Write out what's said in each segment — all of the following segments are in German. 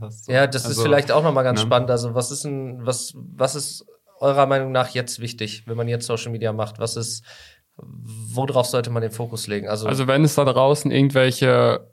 hast. So. Ja, das ist vielleicht auch nochmal ganz spannend. Also was ist eurer Meinung nach jetzt wichtig, wenn man jetzt Social Media macht? Worauf sollte man den Fokus legen? Also wenn es da draußen irgendwelche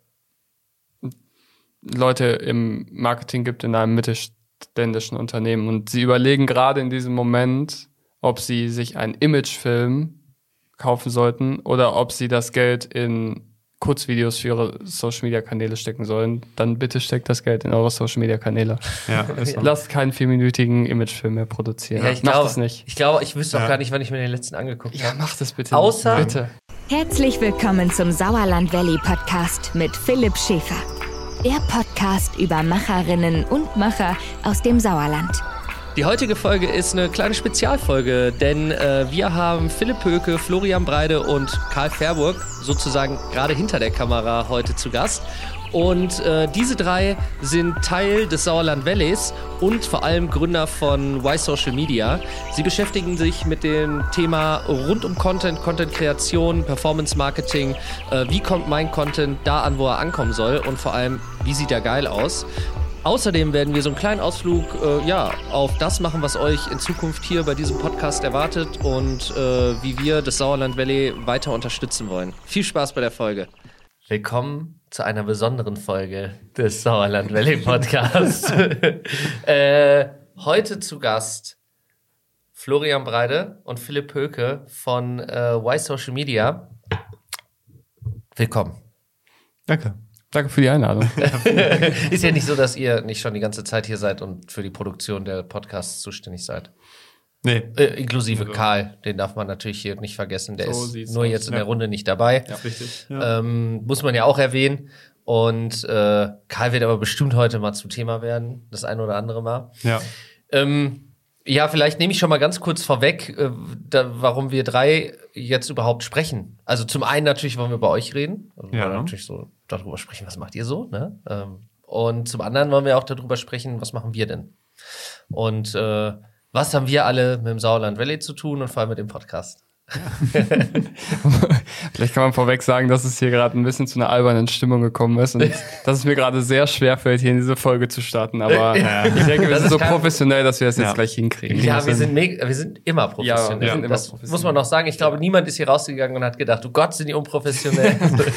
Leute im Marketing gibt in einem mittelständischen Unternehmen und sie überlegen gerade in diesem Moment, ob sie sich einen Imagefilm kaufen sollten oder ob sie das Geld in Kurzvideos für ihre Social-Media-Kanäle stecken sollen, dann bitte steckt das Geld in eure Social-Media-Kanäle. Ja, ist so. Lasst keinen 4-minütigen Imagefilm mehr produzieren. Ja, Macht es nicht. Ich glaube, ich wüsste auch gar nicht, wann ich mir den letzten angeguckt habe. Ja, macht es bitte. Bitte. Herzlich willkommen zum Sauerland Valley Podcast mit Philipp Schäfer. Der Podcast über Macherinnen und Macher aus dem Sauerland. Die heutige Folge ist eine kleine Spezialfolge, denn wir haben Philipp Pöke, Florian Breide und Karl Verburg sozusagen gerade hinter der Kamera heute zu Gast. Und diese drei sind Teil des Sauerland Valleys und vor allem Gründer von Why Social Media. Sie beschäftigen sich mit dem Thema rund um Content, Content-Kreation, Performance-Marketing. Wie kommt mein Content da an, wo er ankommen soll? Und vor allem, wie sieht er geil aus? Außerdem werden wir so einen kleinen Ausflug auf das machen, was euch in Zukunft hier bei diesem Podcast erwartet und wie wir das Sauerland Valley weiter unterstützen wollen. Viel Spaß bei der Folge. Willkommen zu einer besonderen Folge des Sauerland Valley Podcasts. Heute zu Gast Florian Breide und Philipp Pöke von Why Social Media. Willkommen. Danke für die Einladung. Ist ja nicht so, dass ihr nicht schon die ganze Zeit hier seid und für die Produktion der Podcasts zuständig seid. Nee. Inklusive Karl, den darf man natürlich hier nicht vergessen. Der ist nur jetzt in der Runde nicht dabei. Ja, richtig. Ja. Muss man ja auch erwähnen. Und Karl wird aber bestimmt heute mal zum Thema werden, das ein oder andere Mal. Ja. Ja, vielleicht nehme ich schon mal ganz kurz vorweg, warum wir drei jetzt überhaupt sprechen. Also zum einen natürlich wollen wir bei euch reden. Also wollen wir natürlich so darüber sprechen, was macht ihr so, ne? Und zum anderen wollen wir auch darüber sprechen, was machen wir denn? Und was haben wir alle mit dem Sauerland Valley zu tun und vor allem mit dem Podcast? Vielleicht kann man vorweg sagen, dass es hier gerade ein bisschen zu einer albernen Stimmung gekommen ist und dass es mir gerade sehr schwer fällt, hier in diese Folge zu starten. Aber ich denke, wir sind so professionell, dass wir das jetzt gleich hinkriegen. Ja, wir sind immer professionell. Ja, das muss man noch sagen. Ich glaube, niemand ist hier rausgegangen und hat gedacht, du Gott, sind die unprofessionell.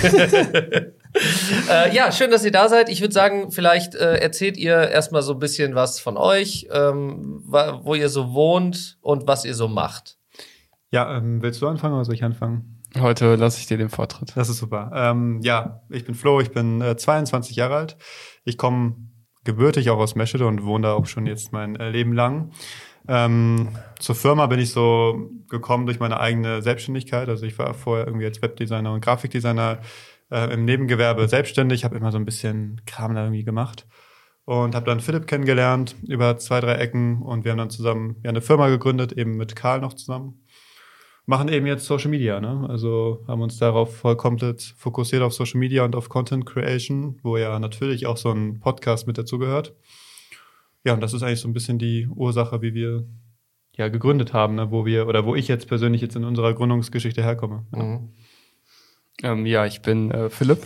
Ja, schön, dass ihr da seid. Ich würde sagen, vielleicht erzählt ihr erstmal so ein bisschen was von euch, wo ihr so wohnt und was ihr so macht. Ja, willst du anfangen oder soll ich anfangen? Heute lasse ich dir den Vortritt. Das ist super. Ja, ich bin Flo, ich bin 22 Jahre alt. Ich komme gebürtig auch aus Meschede und wohne da auch schon jetzt mein Leben lang. Zur Firma bin ich so gekommen durch meine eigene Selbstständigkeit. Also ich war vorher irgendwie als Webdesigner und Grafikdesigner im Nebengewerbe selbstständig, habe immer so ein bisschen Kram da irgendwie gemacht. Und habe dann Philipp kennengelernt über 2-3 Ecken und wir haben dann zusammen eine Firma gegründet, eben mit Karl noch zusammen. Machen eben jetzt Social Media, ne? Also haben uns darauf voll komplett fokussiert auf Social Media und auf Content Creation, wo ja natürlich auch so ein Podcast mit dazu gehört. Ja, und das ist eigentlich so ein bisschen die Ursache, wie wir ja gegründet haben, ne? Wo ich jetzt persönlich jetzt in unserer Gründungsgeschichte herkomme. Ja, ich bin Philipp,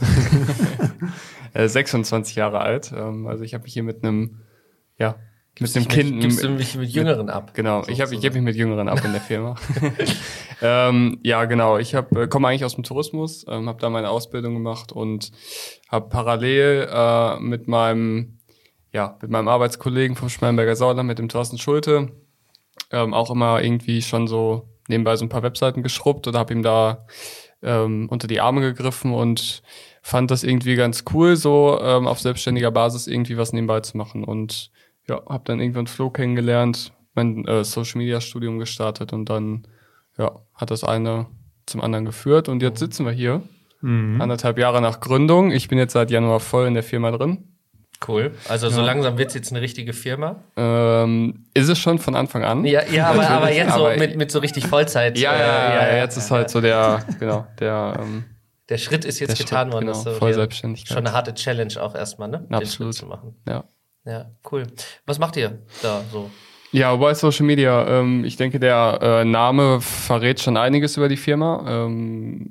26 Jahre alt. Also ich habe mich hier mit einem Kind. Gibst du mich mit Jüngeren ab? Genau, ich hab mich mit Jüngeren ab in der Firma. Ja, genau. Ich komme eigentlich aus dem Tourismus, habe da meine Ausbildung gemacht und habe parallel mit meinem Arbeitskollegen vom Schmallenberger Sauerland, mit dem Thorsten Schulte, auch immer irgendwie schon so nebenbei so ein paar Webseiten geschrubbt oder habe ihm da unter die Arme gegriffen und fand das irgendwie ganz cool, so auf selbstständiger Basis irgendwie was nebenbei zu machen. Und ja, habe dann irgendwann Flo kennengelernt, mein Social-Media-Studium gestartet und dann hat das eine zum anderen geführt. Und jetzt sitzen wir hier, 1,5 Jahre nach Gründung. Ich bin jetzt seit Januar voll in der Firma drin. Cool. Also so langsam wird's jetzt eine richtige Firma? Ist es schon von Anfang an. Ja, aber jetzt so mit so richtig Vollzeit. Jetzt ist halt so der Schritt ist jetzt getan worden. Genau, so Vollselbstständigkeit. Schon eine harte Challenge auch erstmal, ne? Absolut. Den Schritt zu machen. Ja, cool. Was macht ihr da so? Ja, Why Social Media. Ich denke, der Name verrät schon einiges über die Firma.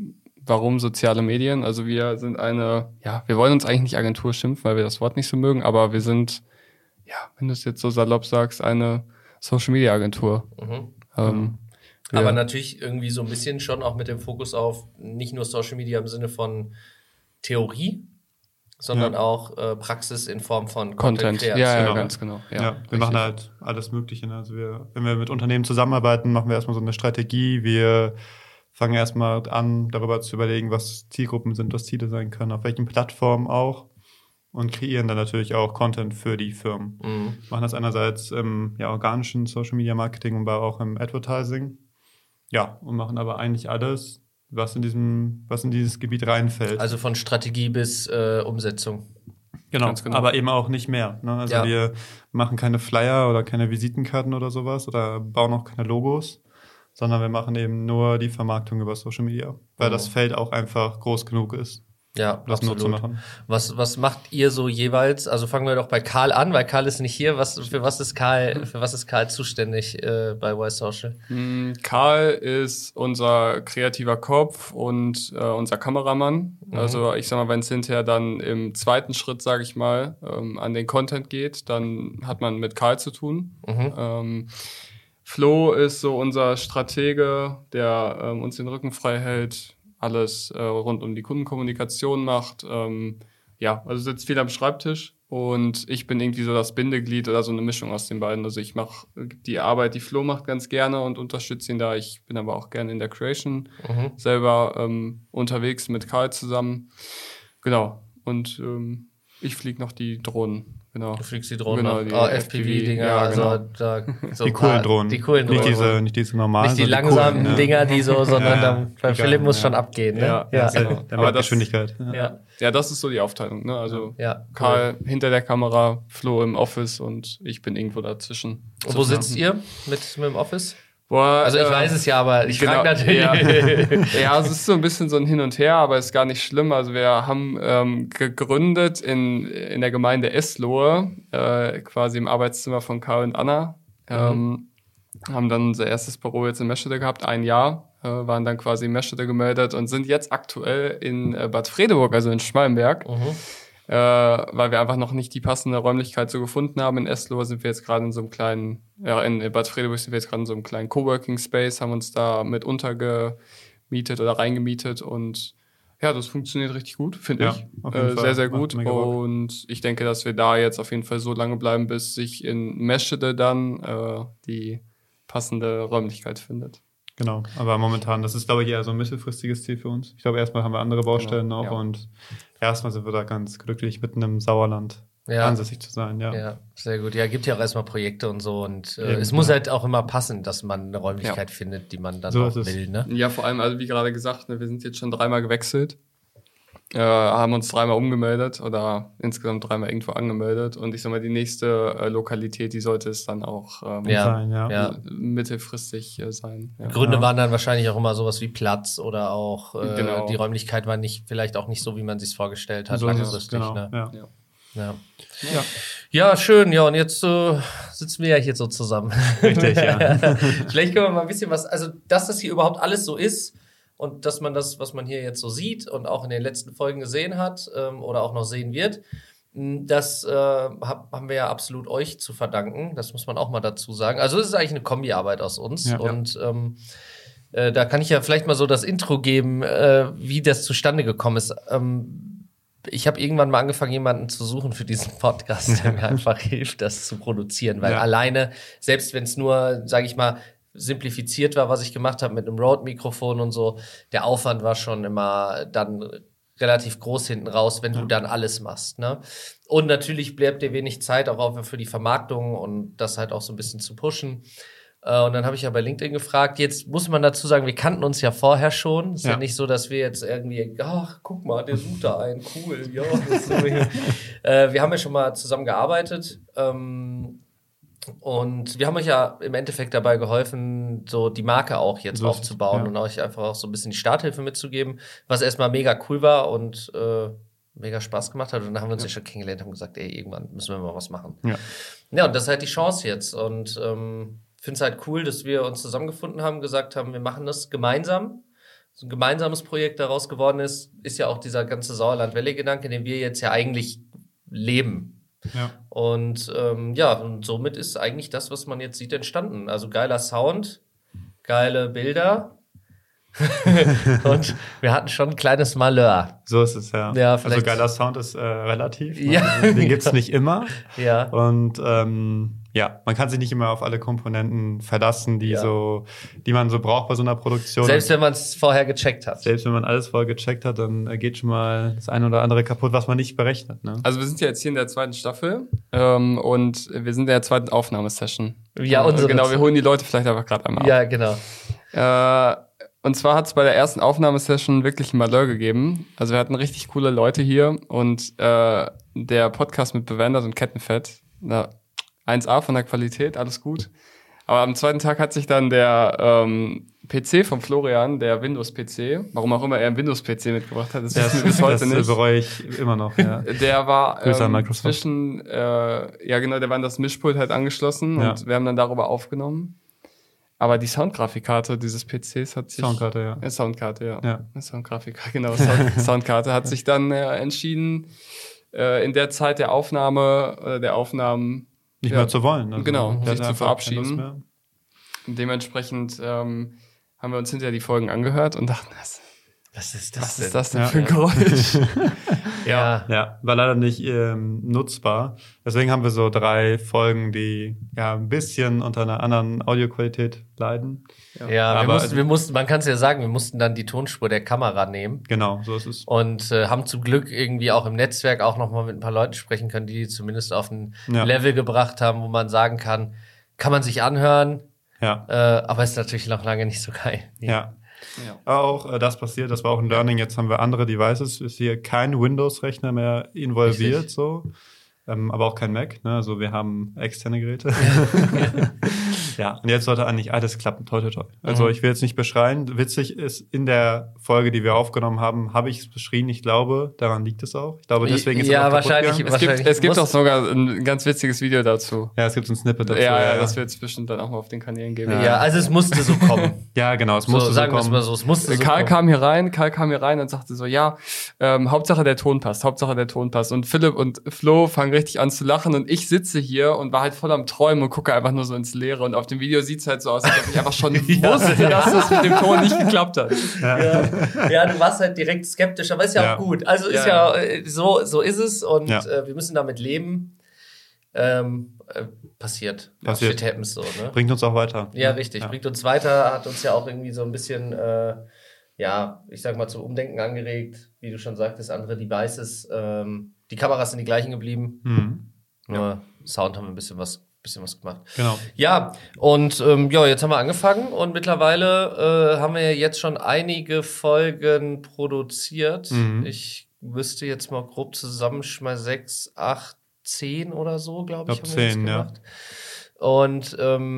warum soziale Medien? Also wir sind wir wollen uns eigentlich nicht Agentur schimpfen, weil wir das Wort nicht so mögen, aber wir sind, wenn du es jetzt so salopp sagst, eine Social-Media-Agentur. Aber natürlich irgendwie so ein bisschen schon auch mit dem Fokus auf nicht nur Social Media im Sinne von Theorie, sondern auch Praxis in Form von Content. Content-Kreation. Ganz genau. Ja, wir machen halt alles Mögliche. Ne? Also wenn wir mit Unternehmen zusammenarbeiten, machen wir erstmal so eine Strategie. Wir fangen erstmal an, darüber zu überlegen, was Zielgruppen sind, was Ziele sein können, auf welchen Plattformen auch und kreieren dann natürlich auch Content für die Firmen. Machen das einerseits im organischen Social Media Marketing und auch im Advertising. Ja, und machen aber eigentlich alles, was in dieses Gebiet reinfällt. Also von Strategie bis Umsetzung. Genau, aber eben auch nicht mehr. Ne? Also wir machen keine Flyer oder keine Visitenkarten oder sowas oder bauen auch keine Logos, sondern wir machen eben nur die Vermarktung über Social Media, weil das Feld auch einfach groß genug ist. Ja, das absolut. Nur zu machen. Was macht ihr so jeweils? Also fangen wir doch bei Karl an, weil Karl ist nicht hier. Für was ist Karl zuständig bei Y-Social? Karl ist unser kreativer Kopf und unser Kameramann. Also ich sag mal, wenn es hinterher dann im zweiten Schritt, sage ich mal, an den Content geht, dann hat man mit Karl zu tun. Flo ist so unser Stratege, der uns den Rücken frei hält, alles rund um die Kundenkommunikation macht. Also sitzt viel am Schreibtisch und ich bin irgendwie so das Bindeglied oder so eine Mischung aus den beiden. Also ich mache die Arbeit, die Flo macht, ganz gerne und unterstütze ihn da. Ich bin aber auch gerne in der Creation selber unterwegs mit Karl zusammen. Genau. Und ich fliege noch die Drohnen. Genau. Du fliegst die Drohnen, genau, die FPV-Dinger. Ja, genau. So die coolen Drohnen. Die coolen Drohnen. Nicht diese normalen. Nicht die langsamen coolen, Dinger, die so, sondern dann, bei Philipp muss schon abgehen. Ne? Genau. Aber Geschwindigkeit. Ja, das ist so die Aufteilung. Ne? Also Karl hinter der Kamera, Flo im Office und ich bin irgendwo dazwischen. Und wo sitzt ihr mit dem Office? Boah, also ich weiß es ja, aber ich frage natürlich. Ja, es ist so ein bisschen so ein Hin und Her, aber ist gar nicht schlimm. Also wir haben gegründet in der Gemeinde Eslohe, quasi im Arbeitszimmer von Karl und Anna. Haben dann unser erstes Büro jetzt in Meschede gehabt, ein Jahr, waren dann quasi in Meschede gemeldet und sind jetzt aktuell in Bad Fredeburg, also in Schmallenberg. Weil wir einfach noch nicht die passende Räumlichkeit so gefunden haben. In Eslohe sind wir jetzt gerade in so einem kleinen, in Bad Fredeburg sind wir jetzt gerade in so einem kleinen Coworking Space, haben uns da mit untergemietet oder reingemietet und das funktioniert richtig gut, finde ich. Auf jeden Fall. Sehr, sehr gut. Und ich denke, dass wir da jetzt auf jeden Fall so lange bleiben, bis sich in Meschede dann die passende Räumlichkeit findet. Genau, aber momentan, das ist, glaube ich, eher so ein mittelfristiges Ziel für uns. Ich glaube, erstmal haben wir andere Baustellen noch und erstmal sind wir da ganz glücklich, mitten im Sauerland ansässig zu sein. Ja, sehr gut. Ja, gibt ja auch erstmal Projekte und so und es muss halt auch immer passen, dass man eine Räumlichkeit findet, die man dann so auch will. Ne? Ja, vor allem, also wie gerade gesagt, wir sind jetzt schon 3-mal gewechselt. Haben uns 3-mal umgemeldet oder insgesamt 3-mal irgendwo angemeldet und ich sag mal, die nächste Lokalität, die sollte es dann auch sein, mittelfristig sein. Ja. Gründe waren dann wahrscheinlich auch immer sowas wie Platz oder auch die Räumlichkeit war vielleicht auch nicht so, wie man sich vorgestellt hat, langfristig. Ne? Ja, schön. Ja, und jetzt sitzen wir ja hier so zusammen. Richtig, ja. Vielleicht können wir mal ein bisschen dass das hier überhaupt alles so ist, und dass man das, was man hier jetzt so sieht und auch in den letzten Folgen gesehen hat oder auch noch sehen wird, das haben wir ja absolut euch zu verdanken. Das muss man auch mal dazu sagen. Also es ist eigentlich eine Kombiarbeit aus uns. Und da kann ich ja vielleicht mal so das Intro geben, wie das zustande gekommen ist. Ich habe irgendwann mal angefangen, jemanden zu suchen für diesen Podcast, der mir einfach hilft, das zu produzieren. Weil alleine, selbst wenn es nur, sage ich mal, simplifiziert war, was ich gemacht habe mit einem Rode-Mikrofon und so. Der Aufwand war schon immer dann relativ groß hinten raus, wenn du dann alles machst. Ne? Und natürlich bleibt dir wenig Zeit auch für die Vermarktung und das halt auch so ein bisschen zu pushen. Und dann habe ich ja bei LinkedIn gefragt. Jetzt muss man dazu sagen, wir kannten uns ja vorher schon. Es ist ja nicht so, dass wir jetzt irgendwie, ach, guck mal, der sucht da einen, cool. Ja, das ist so wir haben ja schon mal zusammen gearbeitet. Und wir haben euch ja im Endeffekt dabei geholfen, so die Marke auch jetzt aufzubauen und euch einfach auch so ein bisschen die Starthilfe mitzugeben, was erstmal mega cool war und mega Spaß gemacht hat. Und dann haben wir uns ja schon kennengelernt und haben gesagt, irgendwann müssen wir mal was machen. Ja, und das ist halt die Chance jetzt. Und finde es halt cool, dass wir uns zusammengefunden haben, gesagt haben, wir machen das gemeinsam. so ein gemeinsames Projekt daraus geworden ist ja auch dieser ganze Sauerland-Valley-Gedanke, den wir jetzt ja eigentlich leben. Ja. Und und somit ist eigentlich das, was man jetzt sieht, entstanden. Also geiler Sound, geile Bilder. Und wir hatten schon ein kleines Malheur. So ist es, ja. Ja, also vielleicht. geiler Sound ist relativ. Ne? Ja. Den gibt's nicht immer. Ja. Und man kann sich nicht immer auf alle Komponenten verlassen, die man so braucht bei so einer Produktion. Selbst wenn man es vorher gecheckt hat. Selbst wenn man alles vorher gecheckt hat, dann geht schon mal das eine oder andere kaputt, was man nicht berechnet. Ne? Also wir sind ja jetzt hier in der 2. Staffel und wir sind in der 2. Aufnahmesession. Ja, unsere. Genau, wir holen die Leute vielleicht einfach gerade einmal ab. Ja, genau. Und zwar hat es bei der ersten Aufnahmesession wirklich ein Malheur gegeben. Also wir hatten richtig coole Leute hier und der Podcast mit Bewandert und Kettenfett, 1A von der Qualität, alles gut. Aber am zweiten Tag hat sich dann der PC von Florian, der Windows-PC, warum auch immer er einen Windows-PC mitgebracht hat, das wissen wir bis heute nicht. Das bereue ich immer noch, ja. Der war Grüße an Microsoft. zwischen, der war an das Mischpult halt angeschlossen und wir haben dann darüber aufgenommen. Aber die Soundgrafikkarte dieses PCs hat sich... Soundkarte, ja. Soundkarte, Ja. Soundgrafikkarte, genau. Soundkarte hat sich dann entschieden, in der Zeit der Aufnahme, der Aufnahmen... Nicht mehr zu wollen. Also, genau, der sich hat zu einfach keine Lust verabschieden. mehr. Dementsprechend haben wir uns hinterher die Folgen angehört und dachten, Was ist was ist das denn Ja. für ein Geräusch? Ja. Ja, war leider nicht nutzbar. Deswegen haben wir so 3 Folgen, die ein bisschen unter einer anderen Audioqualität leiden. Ja, Aber wir mussten, man kann es ja sagen, wir mussten dann die Tonspur der Kamera nehmen. Genau, so ist es. Und haben zum Glück irgendwie auch im Netzwerk auch noch mal mit ein paar Leuten sprechen können, die zumindest auf ein Level gebracht haben, wo man sagen kann man sich anhören, Ja. aber ist natürlich noch lange nicht so geil. Ja. Auch das passiert, das war auch ein Learning. Jetzt haben wir andere Devices, ist hier kein Windows-Rechner mehr involviert, Richtig. so. Aber auch kein Mac, ne? Also wir haben externe Geräte. Ja, und jetzt sollte eigentlich alles klappen. Toi, toi, toi. Also ich will jetzt nicht beschreien. Witzig ist, in der Folge, die wir aufgenommen haben, habe ich es beschrien. Ich glaube, daran liegt es auch. Ich glaube, deswegen ist es auch kaputt wahrscheinlich. gegangen. Es gibt auch sogar ein ganz witziges Video dazu. Ja, es gibt so ein Snippet dazu. Ja, das wird es bestimmt dann auch mal auf den Kanälen geben. Ja, also es musste so kommen. Ja, genau, es musste so sagen wir es kommen. mal so, es musste so Karl kommen. kam hier rein und sagte so, Hauptsache der Ton passt. Und Philipp und Flo fangen richtig an zu lachen und ich sitze hier und war halt voll am Träumen und gucke einfach nur so ins Leere und auf dem Video sieht's halt so aus, als ob ich einfach schon wusste, dass das mit dem Ton nicht geklappt hat. Ja, du warst halt direkt skeptisch, aber ist ja auch gut. Also ist so ist es und wir müssen damit leben. Passiert. Shit happens so, ne? Bringt uns auch weiter. Ja, richtig. Bringt uns weiter, hat uns ja auch irgendwie so ein bisschen, ich sag mal, zum Umdenken angeregt. Wie du schon sagtest, andere Devices. Die Kameras sind die gleichen geblieben. Nur Sound haben wir ein bisschen was gemacht. Genau. Ja, und jetzt haben wir angefangen und mittlerweile haben wir ja jetzt schon einige Folgen produziert. Ich wüsste jetzt mal grob zusammenschmeißen, 6, 8, 10 oder so, glaube ich. Ich glaube 10, ja. Und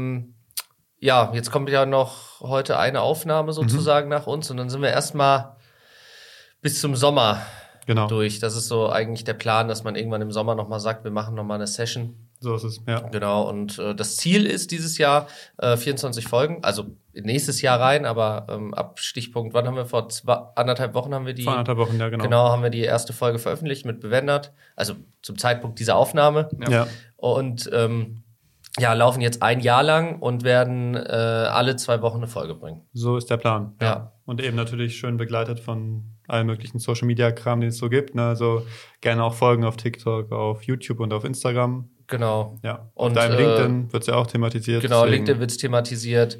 jetzt kommt ja noch heute eine Aufnahme sozusagen nach uns und dann sind wir erstmal bis zum Sommer durch. Das ist so eigentlich der Plan, dass man irgendwann im Sommer nochmal sagt, wir machen nochmal eine Session. So ist es, ja. Genau, und das Ziel ist dieses Jahr 24 Folgen, also nächstes Jahr rein, aber ab Stichpunkt, wann haben wir vor 1,5 Wochen haben wir die... Vor 1,5 Wochen, ja, genau. Genau, haben wir die erste Folge veröffentlicht mit Bewandert, also zum Zeitpunkt dieser Aufnahme. Ja. Und laufen jetzt ein Jahr lang und werden alle 2 Wochen eine Folge bringen. So ist der Plan. Ja. Und eben natürlich schön begleitet von allen möglichen Social-Media-Kram, den es so gibt. Ne? Also gerne auch Folgen auf TikTok, auf YouTube und auf Instagram. Genau. Ja. Und auf deinem LinkedIn wird es ja auch thematisiert. Genau, deswegen. LinkedIn wird es thematisiert.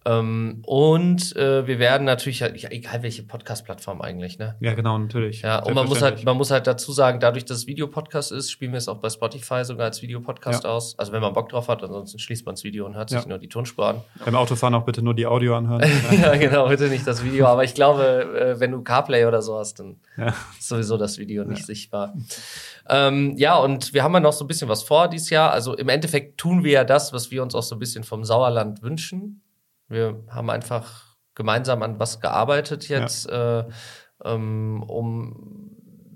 Und wir werden natürlich, egal welche Podcast-Plattform eigentlich, ne? Ja, genau, natürlich. Ja, und man muss halt dazu sagen, dadurch, dass es Videopodcast ist, spielen wir es auch bei Spotify sogar als Videopodcast aus. Also wenn man Bock drauf hat, ansonsten schließt man das Video und hört sich nur die Tonspur an. Beim Autofahren auch bitte nur die Audio anhören. Ja, genau, bitte nicht das Video. Aber ich glaube, wenn du CarPlay oder so hast, dann ist sowieso das Video nicht sichtbar. Und wir haben ja noch so ein bisschen was vor dieses Jahr. Also im Endeffekt tun wir ja das, was wir uns auch so ein bisschen vom Sauerland wünschen. Wir haben einfach gemeinsam an was gearbeitet jetzt, um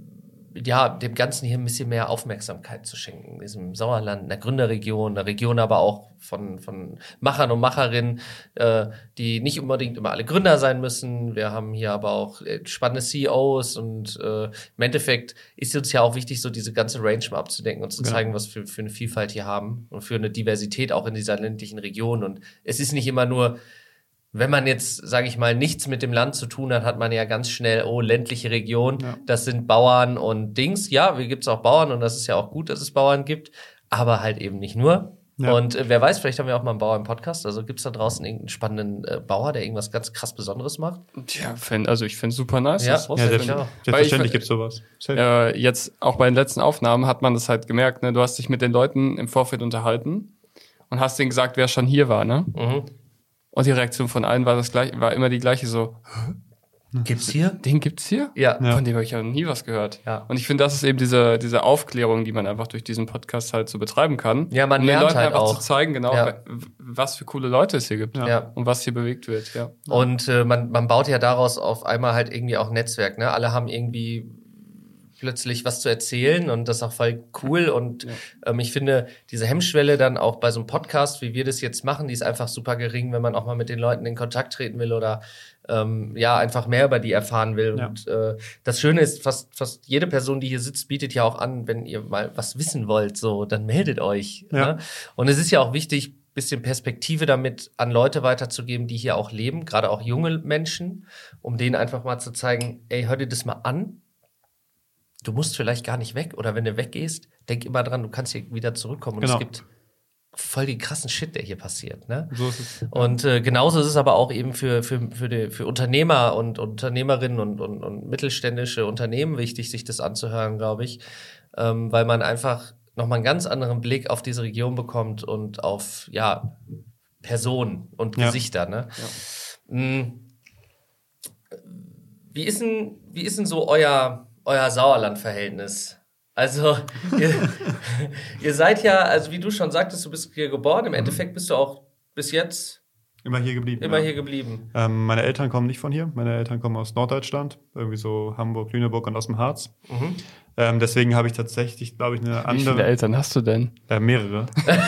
dem Ganzen hier ein bisschen mehr Aufmerksamkeit zu schenken. Diesem Sauerland, einer Gründerregion, einer Region aber auch von Machern und Macherinnen, die nicht unbedingt immer alle Gründer sein müssen. Wir haben hier aber auch spannende CEOs und im Endeffekt ist uns ja auch wichtig, so diese ganze Range mal abzudenken und zu zeigen, was für eine Vielfalt hier haben und für eine Diversität auch in dieser ländlichen Region. Und es ist nicht immer nur, wenn man jetzt, sage ich mal, nichts mit dem Land zu tun hat, hat man ja ganz schnell, ländliche Region, das sind Bauern und Dings. Ja, hier gibt's auch Bauern und das ist ja auch gut, dass es Bauern gibt, aber halt eben nicht nur. Ja. Und wer weiß, vielleicht haben wir auch mal einen Bauer im Podcast. Also gibt's da draußen irgendeinen spannenden Bauer, der irgendwas ganz krass Besonderes macht? Ja, ich finde super nice. Ja, selbstverständlich gibt's sowas. Jetzt auch bei den letzten Aufnahmen hat man das halt gemerkt, ne? Du hast dich mit den Leuten im Vorfeld unterhalten und hast denen gesagt, wer schon hier war, ne? Mhm. Und die Reaktion von allen war immer die gleiche, so, gibt's hier? Den gibt's hier? Ja. Von dem habe ich ja noch nie was gehört. Ja. Und ich finde, das ist eben diese Aufklärung, die man einfach durch diesen Podcast halt so betreiben kann. Ja, man lernt den Leuten halt einfach auch zu zeigen, genau, was für coole Leute es hier gibt. Ja. Und was hier bewegt wird, ja. Und man baut ja daraus auf einmal halt irgendwie auch ein Netzwerk, ne? Alle haben irgendwie plötzlich was zu erzählen und das ist auch voll cool und ich finde, diese Hemmschwelle dann auch bei so einem Podcast, wie wir das jetzt machen, die ist einfach super gering, wenn man auch mal mit den Leuten in Kontakt treten will oder einfach mehr über die erfahren will. Ja. Und das Schöne ist, fast jede Person, die hier sitzt, bietet ja auch an, wenn ihr mal was wissen wollt, so, dann meldet euch. Ja. Ne? Und es ist ja auch wichtig, bisschen Perspektive damit an Leute weiterzugeben, die hier auch leben, gerade auch junge Menschen, um denen einfach mal zu zeigen, ey, hör dir das mal an. Du musst vielleicht gar nicht weg oder wenn du weggehst, denk immer dran, du kannst hier wieder zurückkommen und es gibt voll den krassen Shit, der hier passiert, ne? So ist es. Und genauso ist es aber auch eben für Unternehmer und Unternehmerinnen und mittelständische Unternehmen wichtig, sich das anzuhören, glaube ich, weil man einfach nochmal einen ganz anderen Blick auf diese Region bekommt und auf Personen und Gesichter, ne? Ja. Wie ist denn so euer Sauerland-Verhältnis? Also, ihr seid ja, also wie du schon sagtest, du bist hier geboren. Im Endeffekt bist du auch bis jetzt immer hier geblieben. Meine Eltern kommen nicht von hier. Meine Eltern kommen aus Norddeutschland. Irgendwie so Hamburg, Lüneburg und aus dem Harz. Mhm. Deswegen habe ich tatsächlich, glaube ich, eine andere... Wie viele Eltern hast du denn? Mehrere.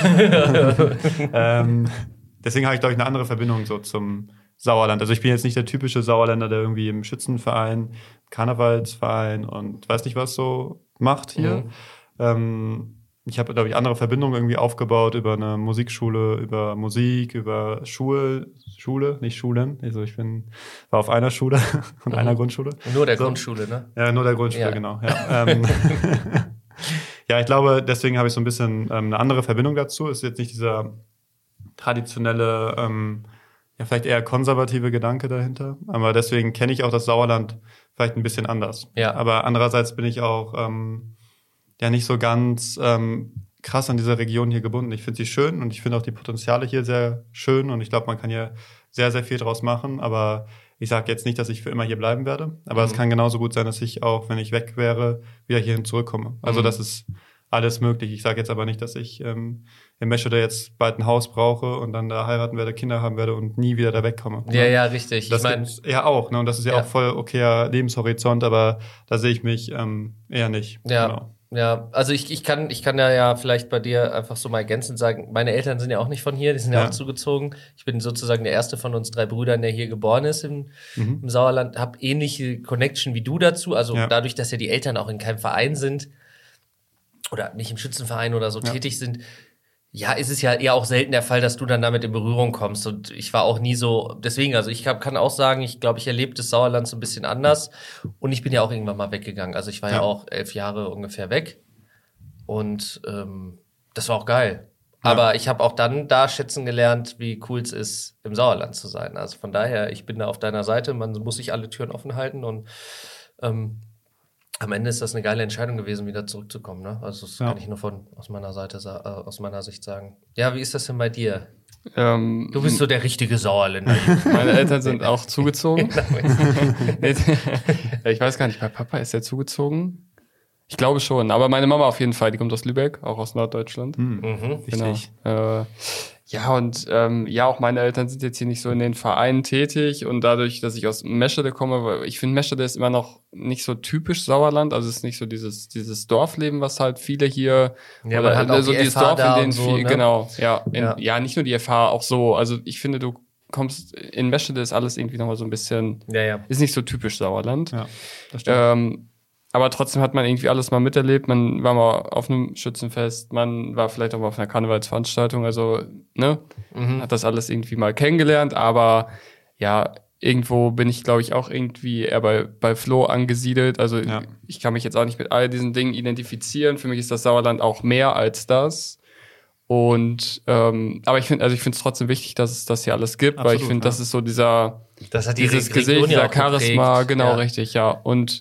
Deswegen habe ich, glaube ich, eine andere Verbindung so zum Sauerland. Also ich bin jetzt nicht der typische Sauerländer, der irgendwie im Schützenverein, Karnevalsverein und weiß nicht was so macht hier. Mhm. Ich habe, glaube ich, andere Verbindungen irgendwie aufgebaut über eine Musikschule, über Musik, über Schule, nicht Schulen. Also war auf einer Schule und einer Grundschule. Nur der Grundschule, ne? Ja, nur der Grundschule, genau. Ja, ja, ich glaube, deswegen habe ich so ein bisschen eine andere Verbindung dazu. Ist jetzt nicht dieser traditionelle, vielleicht eher konservative Gedanke dahinter. Aber deswegen kenne ich auch das Sauerland vielleicht ein bisschen anders. Ja. Aber andererseits bin ich auch nicht so ganz krass an dieser Region hier gebunden. Ich finde sie schön und ich finde auch die Potenziale hier sehr schön und ich glaube, man kann hier sehr, sehr viel draus machen. Aber ich sage jetzt nicht, dass ich für immer hier bleiben werde. Aber es kann genauso gut sein, dass ich auch, wenn ich weg wäre, wieder hierhin zurückkomme. Also das ist alles möglich. Ich sage jetzt aber nicht, dass ich in Meschede jetzt bald ein Haus brauche und dann da heiraten werde, Kinder haben werde und nie wieder da wegkomme. Ja, ja, richtig. Das gibt's ja auch, ne? Und das ist ja auch voll okayer Lebenshorizont, aber da sehe ich mich eher nicht. Ja. Genau. Ja, also ich kann ja vielleicht bei dir einfach so mal ergänzend sagen, meine Eltern sind ja auch nicht von hier, die sind ja auch zugezogen. Ich bin sozusagen der erste von uns 3 Brüdern, der hier geboren ist im Sauerland, habe ähnliche Connection wie du dazu, also dadurch, dass ja die Eltern auch in keinem Verein sind oder nicht im Schützenverein oder so tätig sind, ja, ist es ja eher auch selten der Fall, dass du dann damit in Berührung kommst. Und ich war auch nie so, deswegen, also kann auch sagen, ich glaube, ich erlebe das Sauerland so ein bisschen anders. Und ich bin ja auch irgendwann mal weggegangen. Also ich war ja auch 11 Jahre ungefähr weg. Und das war auch geil. Ja. Aber ich habe auch dann da schätzen gelernt, wie cool es ist, im Sauerland zu sein. Also von daher, ich bin da auf deiner Seite. Man muss sich alle Türen offen halten und am Ende ist das eine geile Entscheidung gewesen, wieder zurückzukommen. Ne? Also das kann ich nur aus meiner Sicht sagen. Ja, wie ist das denn bei dir? Du bist so der richtige Sauerländer. Meine Eltern sind auch zugezogen. Ich weiß gar nicht, bei Papa ist er zugezogen? Ich glaube schon, aber meine Mama auf jeden Fall, die kommt aus Lübeck, auch aus Norddeutschland. Genau. Ja, und auch meine Eltern sind jetzt hier nicht so in den Vereinen tätig und dadurch, dass ich aus Meschede komme, weil ich finde, Meschede ist immer noch nicht so typisch Sauerland, also es ist nicht so dieses Dorfleben, was halt viele hier, ja, oder hat auch so dieses FH Dorf, in denen so, viel, ne? genau, nicht nur die FH, auch so, also ich finde, du kommst, in Meschede ist alles irgendwie nochmal so ein bisschen, ist nicht so typisch Sauerland. Ja, das stimmt. Aber trotzdem hat man irgendwie alles mal miterlebt. Man war mal auf einem Schützenfest, man war vielleicht auch mal auf einer Karnevalsveranstaltung, also, ne, hat das alles irgendwie mal kennengelernt, aber ja, irgendwo bin ich, glaube ich, auch irgendwie eher bei Flo angesiedelt. Also ich kann mich jetzt auch nicht mit all diesen Dingen identifizieren. Für mich ist das Sauerland auch mehr als das. Und aber ich finde es trotzdem wichtig, dass es das hier alles gibt, Absolut, weil ich finde, das ist so dieses Region Gesicht, dieser auch Charisma, geprägt. genau, richtig, ja. Und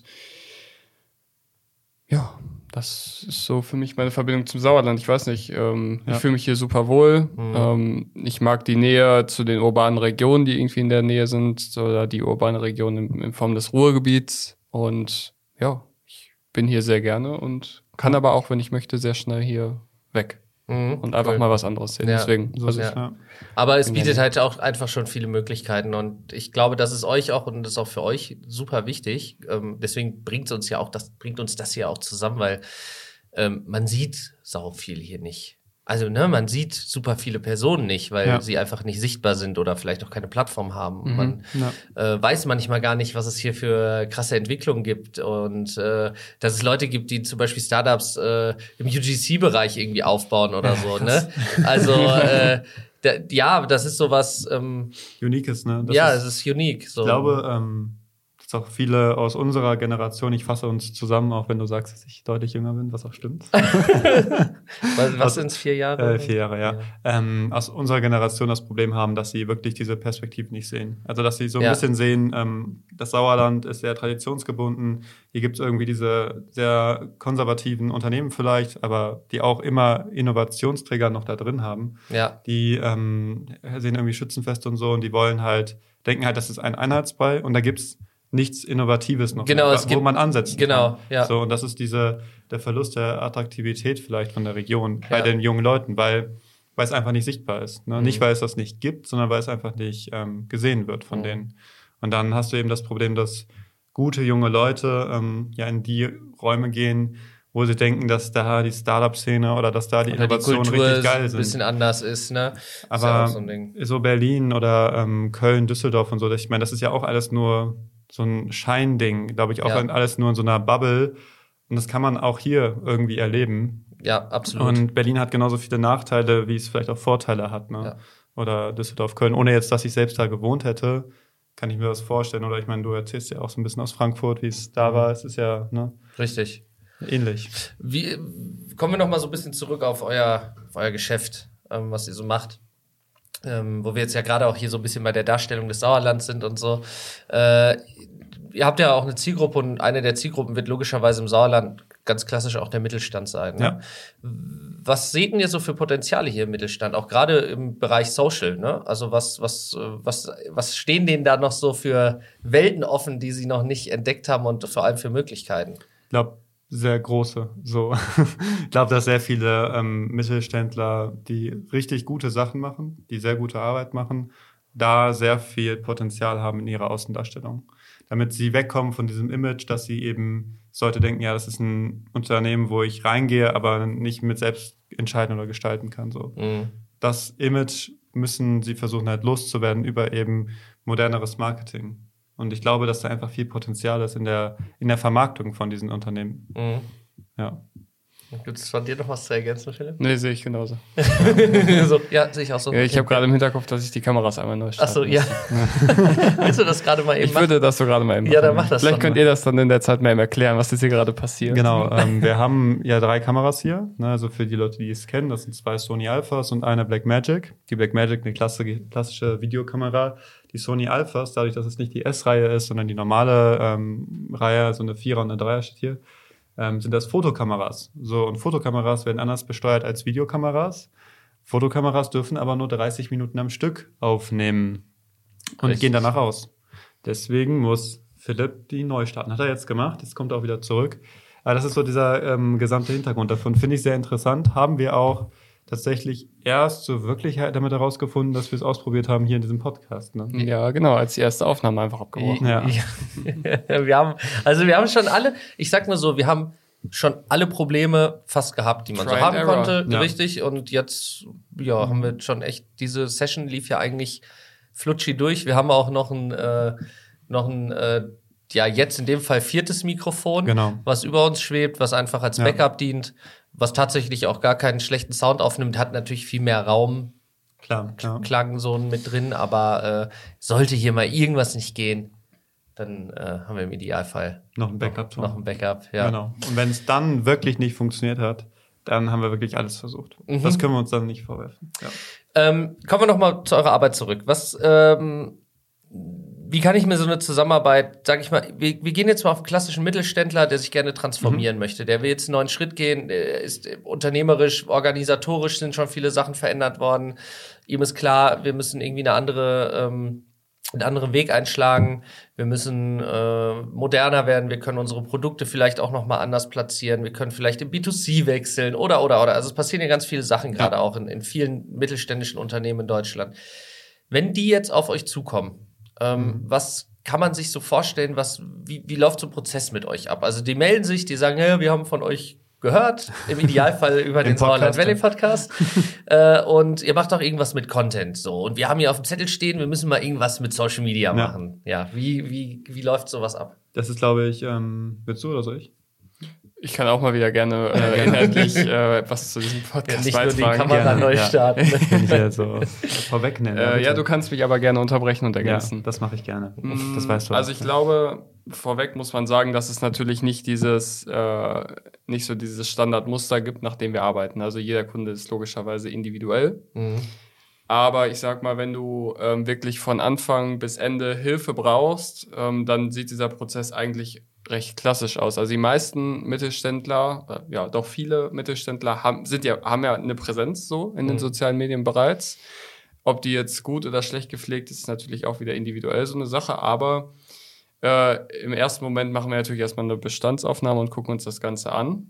ja, das ist so für mich meine Verbindung zum Sauerland. Ich weiß nicht, ich fühle mich hier super wohl. Ich mag die Nähe zu den urbanen Regionen, die irgendwie in der Nähe sind, oder die urbane Region in Form des Ruhrgebiets. Und ja, ich bin hier sehr gerne und kann aber auch, wenn ich möchte, sehr schnell hier weg. Und einfach mal was anderes sehen. Ja. Deswegen. So Also, ist es, Aber es bietet halt auch einfach schon viele Möglichkeiten und ich glaube, das ist euch auch und das ist auch für euch super wichtig. Deswegen bringt uns das hier auch zusammen, weil man sieht sau viel hier nicht. Also, ne, man sieht super viele Personen nicht, weil sie einfach nicht sichtbar sind oder vielleicht auch keine Plattform haben. Man weiß manchmal gar nicht, was es hier für krasse Entwicklungen gibt und dass es Leute gibt, die zum Beispiel Startups im UGC-Bereich irgendwie aufbauen oder so, ne? Also, das ist sowas Uniques, ne? es ist unique. So. Ich glaube, dass auch viele aus unserer Generation, ich fasse uns zusammen, auch wenn du sagst, dass ich deutlich jünger bin, was auch stimmt. Was sind's, 4 Jahre? 4 Jahre, ja. Aus unserer Generation das Problem haben, dass sie wirklich diese Perspektive nicht sehen. Also, dass sie so ein bisschen sehen, das Sauerland ist sehr traditionsgebunden. Hier gibt's irgendwie diese sehr konservativen Unternehmen vielleicht, aber die auch immer Innovationsträger noch da drin haben. Ja. Die sehen irgendwie Schützenfeste und so und die wollen halt, denken halt, das ist ein Einheitsbrei und da gibt's nichts Innovatives noch, genau, wo man ansetzen genau, kann. Ja. So, und das ist der Verlust der Attraktivität vielleicht von der Region bei den jungen Leuten, weil es einfach nicht sichtbar ist. Ne? Nicht, weil es das nicht gibt, sondern weil es einfach nicht gesehen wird von denen. Und dann hast du eben das Problem, dass gute junge Leute in die Räume gehen, wo sie denken, dass da die Startup-Szene oder dass da die Innovationen richtig geil sind. Ein bisschen anders ist, ne? Aber ja auch so ein Ding. So Berlin oder Köln, Düsseldorf und so, ich meine, das ist ja auch alles nur so ein Scheinding, glaube ich, auch alles nur in so einer Bubble. Und das kann man auch hier irgendwie erleben. Ja, absolut. Und Berlin hat genauso viele Nachteile, wie es vielleicht auch Vorteile hat, ne? Ja. Oder Düsseldorf, Köln. Ohne jetzt, dass ich selbst da gewohnt hätte, kann ich mir das vorstellen. Oder ich meine, du erzählst ja auch so ein bisschen aus Frankfurt, wie es da war. Es ist ja, ne? Richtig. Ähnlich. Kommen wir noch mal so ein bisschen zurück auf euer Geschäft, was ihr so macht. Wo wir jetzt ja gerade auch hier so ein bisschen bei der Darstellung des Sauerlands sind und so. Ihr habt ja auch eine Zielgruppe und eine der Zielgruppen wird logischerweise im Sauerland ganz klassisch auch der Mittelstand sein. Ne? Ja. Was seht ihr so für Potenziale hier im Mittelstand, auch gerade im Bereich Social? Ne? Also was stehen denen da noch so für Welten offen, die sie noch nicht entdeckt haben und vor allem für Möglichkeiten? Ich glaube, sehr große. So. Ich glaube, dass sehr viele Mittelständler, die richtig gute Sachen machen, die sehr gute Arbeit machen, da sehr viel Potenzial haben in ihrer Außendarstellung. Damit sie wegkommen von diesem Image, dass sie eben Leute denken, ja, das ist ein Unternehmen, wo ich reingehe, aber nicht mit selbst entscheiden oder gestalten kann. So. Das Image müssen sie versuchen halt loszuwerden über eben moderneres Marketing. Und ich glaube, dass da einfach viel Potenzial ist in der Vermarktung von diesen Unternehmen. Ja. Gibt es von dir noch was zu ergänzen, Philipp? Nee, sehe ich genauso. So, ja, sehe ich auch so. Ja, ich habe gerade im Hinterkopf, dass ich die Kameras einmal neu starte. Ach so, ja. Willst du das gerade mal eben Ich würde das so gerade mal eben machen. Ja, dann mach das Vielleicht doch könnt mal. ihr das dann in der Zeit mal eben erklären, was jetzt hier gerade passiert. Genau, wir haben ja 3 Kameras hier, ne, also für die Leute, die es kennen, das sind 2 Sony Alphas und eine Blackmagic. Die Blackmagic, eine klassische Videokamera. Die Sony Alphas, dadurch, dass es nicht die S-Reihe ist, sondern die normale Reihe, also eine 4er und eine 3er steht hier, sind das Fotokameras. So, und Fotokameras werden anders besteuert als Videokameras. Fotokameras dürfen aber nur 30 Minuten am Stück aufnehmen und Richtig. gehen danach aus. Deswegen muss Philipp die neu starten. Hat er jetzt gemacht, jetzt kommt er auch wieder zurück. Aber das ist so dieser gesamte Hintergrund davon. Finde ich sehr interessant. Haben wir auch tatsächlich erst so wirklich damit herausgefunden, dass wir es ausprobiert haben hier in diesem Podcast. Ne? Ja, genau, als die erste Aufnahme einfach abgebrochen. Ja. wir haben schon alle, ich sag mal so, wir haben schon alle Probleme fast gehabt, die man so Try haben and error. konnte, Ja. richtig. Und jetzt, haben wir schon echt, diese Session lief ja eigentlich flutschi durch. Wir haben auch noch ein jetzt in dem Fall 4. Mikrofon, Genau. was über uns schwebt, was einfach als Ja. Backup dient, was tatsächlich auch gar keinen schlechten Sound aufnimmt, hat natürlich viel mehr Raum, Klar. Ja. Klang so mit drin, aber sollte hier mal irgendwas nicht gehen, dann haben wir im Idealfall Noch ein Backup. noch ein Backup. Ja. Genau. Und wenn es dann wirklich nicht funktioniert hat, dann haben wir wirklich alles versucht. Das können wir uns dann nicht vorwerfen. Ja. Kommen wir noch mal zu eurer Arbeit zurück. Wie kann ich mir so eine Zusammenarbeit, sag ich mal, wir gehen jetzt mal auf einen klassischen Mittelständler, der sich gerne transformieren möchte. Der will jetzt einen neuen Schritt gehen, ist unternehmerisch, organisatorisch sind schon viele Sachen verändert worden. Ihm ist klar, wir müssen irgendwie einen anderen Weg einschlagen. Wir müssen moderner werden. Wir können unsere Produkte vielleicht auch noch mal anders platzieren. Wir können vielleicht im B2C wechseln oder. Also es passieren ja ganz viele Sachen, gerade auch in vielen mittelständischen Unternehmen in Deutschland. Wenn die jetzt auf euch zukommen, was kann man sich so vorstellen, wie läuft so ein Prozess mit euch ab? Also die melden sich, die sagen, ja, wir haben von euch gehört, im Idealfall über den Sauerland Valley Podcast. Und ihr macht auch irgendwas mit Content, so. Und wir haben hier auf dem Zettel stehen, wir müssen mal irgendwas mit Social Media machen. Ja, wie läuft sowas ab? Das ist, glaube ich, willst du oder soll ich? Ich kann auch mal wieder gerne inhaltlich was zu diesem Podcast Nicht nur die beitragen. Kamera gerne, neu ja. starten. Wenn ich ja so vorweg nenne. Ja, du kannst mich aber gerne unterbrechen und Ja, ergänzen. das mache ich gerne. Das weißt du. Also ich glaube, vorweg muss man sagen, dass es natürlich nicht nicht so dieses Standardmuster gibt, nach dem wir arbeiten. Also jeder Kunde ist logischerweise individuell. Aber ich sag mal, wenn du wirklich von Anfang bis Ende Hilfe brauchst, dann sieht dieser Prozess eigentlich recht klassisch aus. Also die meisten Mittelständler, doch viele Mittelständler haben ja eine Präsenz so in den sozialen Medien bereits. Ob die jetzt gut oder schlecht gepflegt ist, ist natürlich auch wieder individuell so eine Sache. Aber im ersten Moment machen wir natürlich erstmal eine Bestandsaufnahme und gucken uns das Ganze an.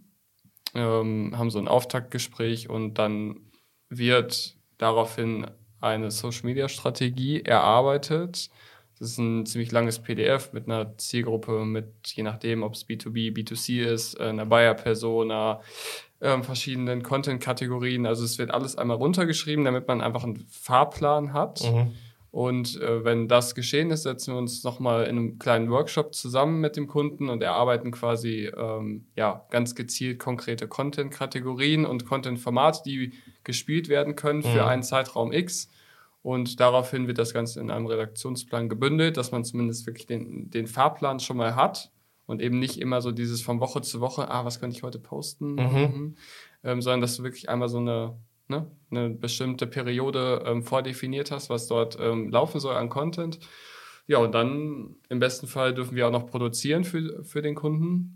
Haben so ein Auftaktgespräch und dann wird daraufhin eine Social-Media-Strategie erarbeitet. Das ist ein ziemlich langes PDF mit einer Zielgruppe, je nachdem, ob es B2B, B2C ist, einer Buyer-Persona, verschiedenen Content-Kategorien. Also es wird alles einmal runtergeschrieben, damit man einfach einen Fahrplan hat. Und wenn das geschehen ist, setzen wir uns nochmal in einem kleinen Workshop zusammen mit dem Kunden und erarbeiten quasi ganz gezielt konkrete Content-Kategorien und Content-Formate, die gespielt werden können für einen Zeitraum X. Und daraufhin wird das Ganze in einem Redaktionsplan gebündelt, dass man zumindest wirklich den Fahrplan schon mal hat und eben nicht immer so dieses von Woche zu Woche, was könnte ich heute posten, sondern dass du wirklich einmal so eine bestimmte Periode vordefiniert hast, was dort laufen soll an Content. Ja, und dann im besten Fall dürfen wir auch noch produzieren für den Kunden.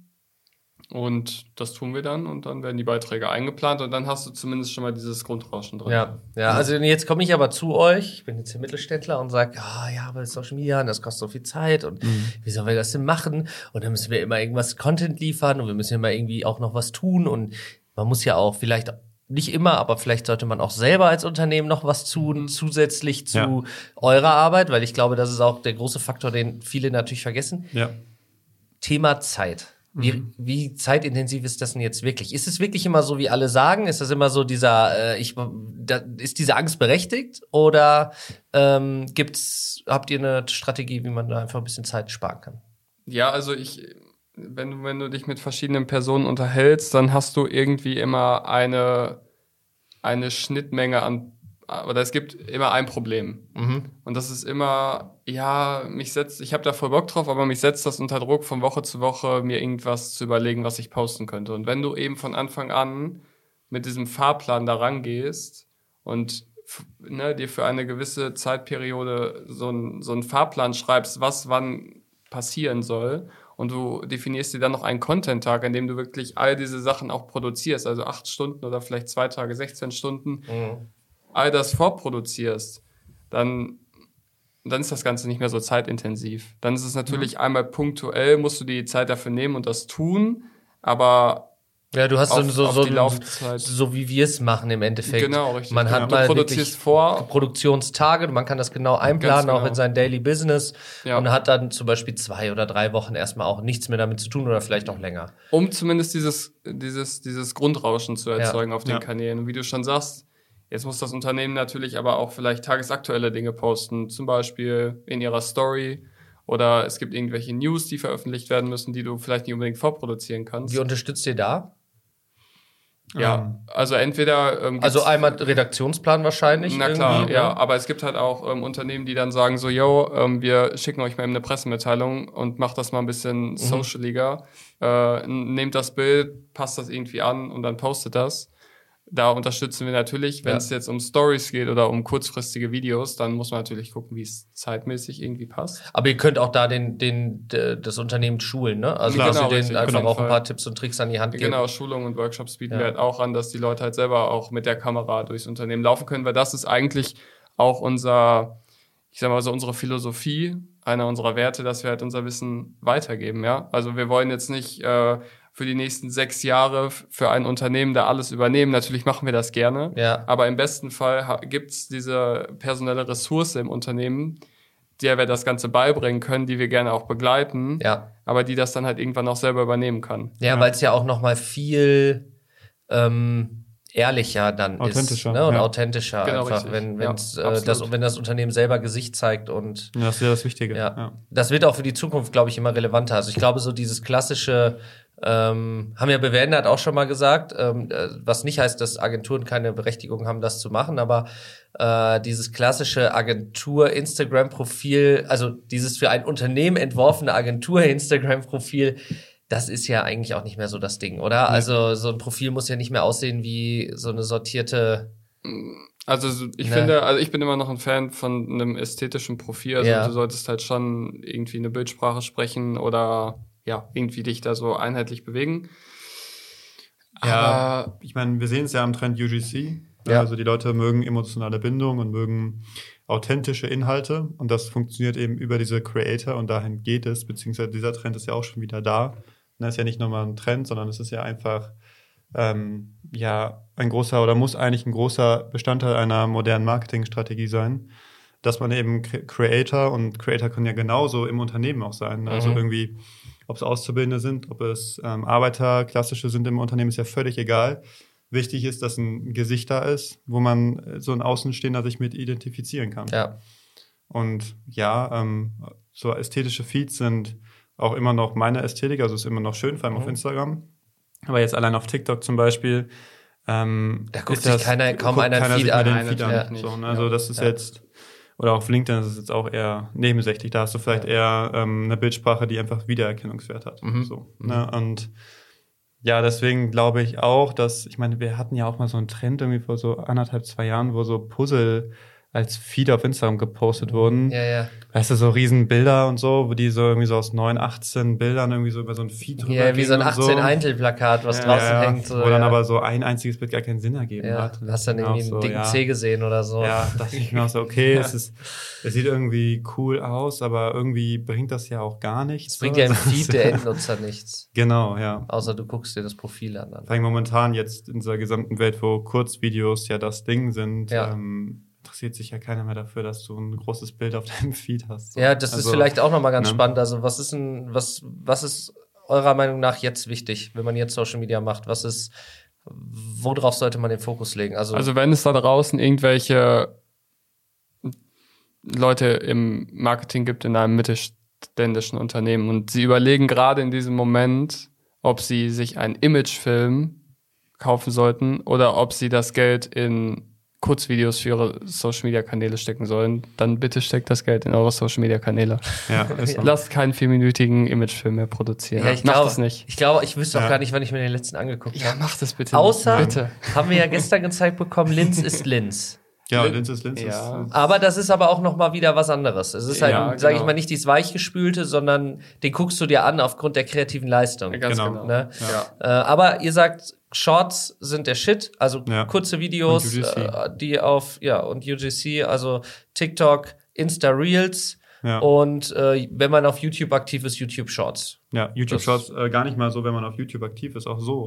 Und das tun wir dann und dann werden die Beiträge eingeplant und dann hast du zumindest schon mal dieses Grundrauschen drin. Ja, also jetzt komme ich aber zu euch, ich bin jetzt hier Mittelständler und sage, aber Social Media, das kostet so viel Zeit und wie sollen wir das denn machen? Und dann müssen wir immer irgendwas Content liefern und wir müssen immer irgendwie auch noch was tun und man muss ja auch vielleicht nicht immer, aber vielleicht sollte man auch selber als Unternehmen noch was tun, zusätzlich zu eurer Arbeit, weil ich glaube, das ist auch der große Faktor, den viele natürlich vergessen. Ja. Thema Zeit. Wie zeitintensiv ist das denn jetzt wirklich? Ist es wirklich immer so, wie alle sagen? Ist das immer so ist diese Angst berechtigt? Oder habt ihr eine Strategie, wie man da einfach ein bisschen Zeit sparen kann? Ja, also wenn du dich mit verschiedenen Personen unterhältst, dann hast du irgendwie immer eine Schnittmenge oder es gibt immer ein Problem. Und das ist immer, ich habe da voll Bock drauf, aber mich setzt das unter Druck, von Woche zu Woche mir irgendwas zu überlegen, was ich posten könnte. Und wenn du eben von Anfang an mit diesem Fahrplan da rangehst und dir für eine gewisse Zeitperiode so einen Fahrplan schreibst, was wann passieren soll, und du definierst dir dann noch einen Content-Tag, an dem du wirklich all diese Sachen auch produzierst, also 8 Stunden oder vielleicht 2 Tage, 16 Stunden, all das vorproduzierst, dann ist das Ganze nicht mehr so zeitintensiv. Dann ist es natürlich einmal punktuell, musst du die Zeit dafür nehmen und das tun, aber Ja, du hast auf die Laufzeit. So wie wir es machen im Endeffekt. Genau, richtig. Man hat Du produzierst vor. Produktionstage, man kann das genau einplanen, Ganz genau. auch in sein Daily Business. Ja. Und hat dann zum Beispiel 2 oder 3 Wochen erstmal auch nichts mehr damit zu tun oder vielleicht auch länger. Um zumindest dieses Grundrauschen zu erzeugen auf den Ja. Kanälen. Und wie du schon sagst, jetzt muss das Unternehmen natürlich aber auch vielleicht tagesaktuelle Dinge posten, zum Beispiel in ihrer Story, oder es gibt irgendwelche News, die veröffentlicht werden müssen, die du vielleicht nicht unbedingt vorproduzieren kannst. Wie unterstützt ihr da? Ja, also entweder Also einmal Redaktionsplan wahrscheinlich. na klar, irgendwie, ja, aber es gibt halt auch Unternehmen, die dann sagen so, yo, wir schicken euch mal eben eine Pressemitteilung und macht das mal ein bisschen socialiger. Nehmt das Bild, passt das irgendwie an und dann postet das. Da unterstützen wir natürlich. Wenn es jetzt um Stories geht oder um kurzfristige Videos, dann muss man natürlich gucken, wie es zeitmäßig irgendwie passt. Aber ihr könnt auch da das Unternehmen schulen, ne? Also Klar, dass ihr genau, denen richtig, einfach auf jeden auch ein Fall. paar Tipps und Tricks an die Hand gebt. Genau, Schulungen und Workshops bieten Ja. wir halt auch an, dass die Leute halt selber auch mit der Kamera durchs Unternehmen laufen können, weil das ist eigentlich auch unsere Philosophie, einer unserer Werte, dass wir halt unser Wissen weitergeben, ja. Also wir wollen jetzt nicht für die nächsten 6 Jahre für ein Unternehmen da alles übernehmen. Natürlich machen wir das gerne, Ja. aber im besten Fall gibt's diese personelle Ressource im Unternehmen, der wir das Ganze beibringen können, die wir gerne auch begleiten, Ja. aber die das dann halt irgendwann auch selber übernehmen kann. Ja, weil es ja auch noch mal viel ehrlicher dann Authentischer, ist, ne? Und ja. authentischer Genau, einfach, richtig. wenn das Unternehmen selber Gesicht zeigt und Ja, das ist ja das Wichtige. ja. Das wird auch für die Zukunft, glaube ich, immer relevanter. Also ich glaube, so dieses klassische, haben ja Bewährt auch schon mal gesagt, was nicht heißt, dass Agenturen keine Berechtigung haben, das zu machen, aber dieses klassische Agentur-Instagram-Profil, also dieses für ein Unternehmen entworfene Agentur-Instagram-Profil, das ist ja eigentlich auch nicht mehr so das Ding, oder? Also so ein Profil muss ja nicht mehr aussehen wie so eine sortierte. Also ich finde, also ich bin immer noch ein Fan von einem ästhetischen Profil. Also du solltest halt schon irgendwie eine Bildsprache sprechen oder ja, irgendwie dich da so einheitlich bewegen. Ja, ich meine, wir sehen es ja am Trend UGC. Ja. Also die Leute mögen emotionale Bindung und mögen authentische Inhalte. Und das funktioniert eben über diese Creator und dahin geht es. Beziehungsweise dieser Trend ist ja auch schon wieder da. Das ist ja nicht nochmal ein Trend, sondern es ist ja einfach ein großer oder muss eigentlich ein großer Bestandteil einer modernen Marketingstrategie sein, dass man eben Creator, und Creator können ja genauso im Unternehmen auch sein. Also irgendwie, ob es Auszubildende sind, ob es Arbeiter, klassische sind im Unternehmen, ist ja völlig egal. Wichtig ist, dass ein Gesicht da ist, wo man so ein Außenstehender sich mit identifizieren kann. Ja. Und ja, so ästhetische Feeds sind auch immer noch meine Ästhetik, also ist immer noch schön, vor allem auf Instagram. Aber jetzt allein auf TikTok zum Beispiel, Da guckt sich kaum einer keiner Feed sich mehr an. den Feed Ja. an. So, ne? Also das ist jetzt, oder auf LinkedIn ist es jetzt auch eher nebensächlich. Da hast du vielleicht eher eine Bildsprache, die einfach Wiedererkennungswert hat. So, ne? Und ja, deswegen glaube ich auch, dass, ich meine, wir hatten ja auch mal so einen Trend irgendwie vor so 1,5, 2 Jahren, wo so Puzzle als Feed auf Instagram gepostet wurden. Ja. Weißt du, so riesen Bilder und so, wo die so irgendwie so aus 9, 18 Bildern irgendwie so über so ein Feed drüber Ja, wie so ein gingen und 18-Eintel-Plakat, was draußen hängt. So, wo dann aber so ein einziges Bild gar keinen Sinn ergeben ja. hat. Und Hast dann das irgendwie ist einen auch so, dicken C gesehen oder so. Ja, dachte ich mir auch so, okay, es sieht irgendwie cool aus, aber irgendwie bringt das ja auch gar nichts. Das bringt so. ja im Feed der Endnutzer nichts. Genau, ja. Außer du guckst dir das Profil an. Vor allem momentan jetzt in dieser gesamten Welt, wo Kurzvideos ja das Ding sind, Ja. interessiert sich ja keiner mehr dafür, dass du ein großes Bild auf deinem Feed hast. So. Ja, das ist vielleicht auch nochmal ganz ne? spannend. Also was ist eurer Meinung nach jetzt wichtig, wenn man jetzt Social Media macht? Worauf sollte man den Fokus legen? Also wenn es da draußen irgendwelche Leute im Marketing gibt in einem mittelständischen Unternehmen und sie überlegen gerade in diesem Moment, ob sie sich einen Imagefilm kaufen sollten oder ob sie das Geld in Kurzvideos für ihre Social-Media-Kanäle stecken sollen, dann bitte steckt das Geld in eure Social-Media-Kanäle. Ja, ist so. Lasst keinen 4-minütigen Imagefilm mehr produzieren. ja, ich Macht glaube, es nicht. Ich glaube, ich wüsste auch gar nicht, wann ich mir den letzten angeguckt habe. macht es bitte Außer, nicht. Bitte. haben wir ja gestern gezeigt bekommen, Linz ist Linz. Ja, Linz ist. Ja. Aber das ist aber auch noch mal wieder was anderes. Es ist halt, Ja, sage ich genau. mal, nicht dieses Weichgespülte, sondern den guckst du dir an aufgrund der kreativen Leistung. Ganz Genau. genau. Ne? Ja. Aber ihr sagt, Shorts sind der Shit, also Ja. kurze Videos, Und UGC. die und UGC, also TikTok, Insta Reels Ja. und wenn man auf YouTube aktiv ist, YouTube Shorts. Ja, YouTube Das- Shorts gar nicht mal so, wenn man auf YouTube aktiv ist, auch so.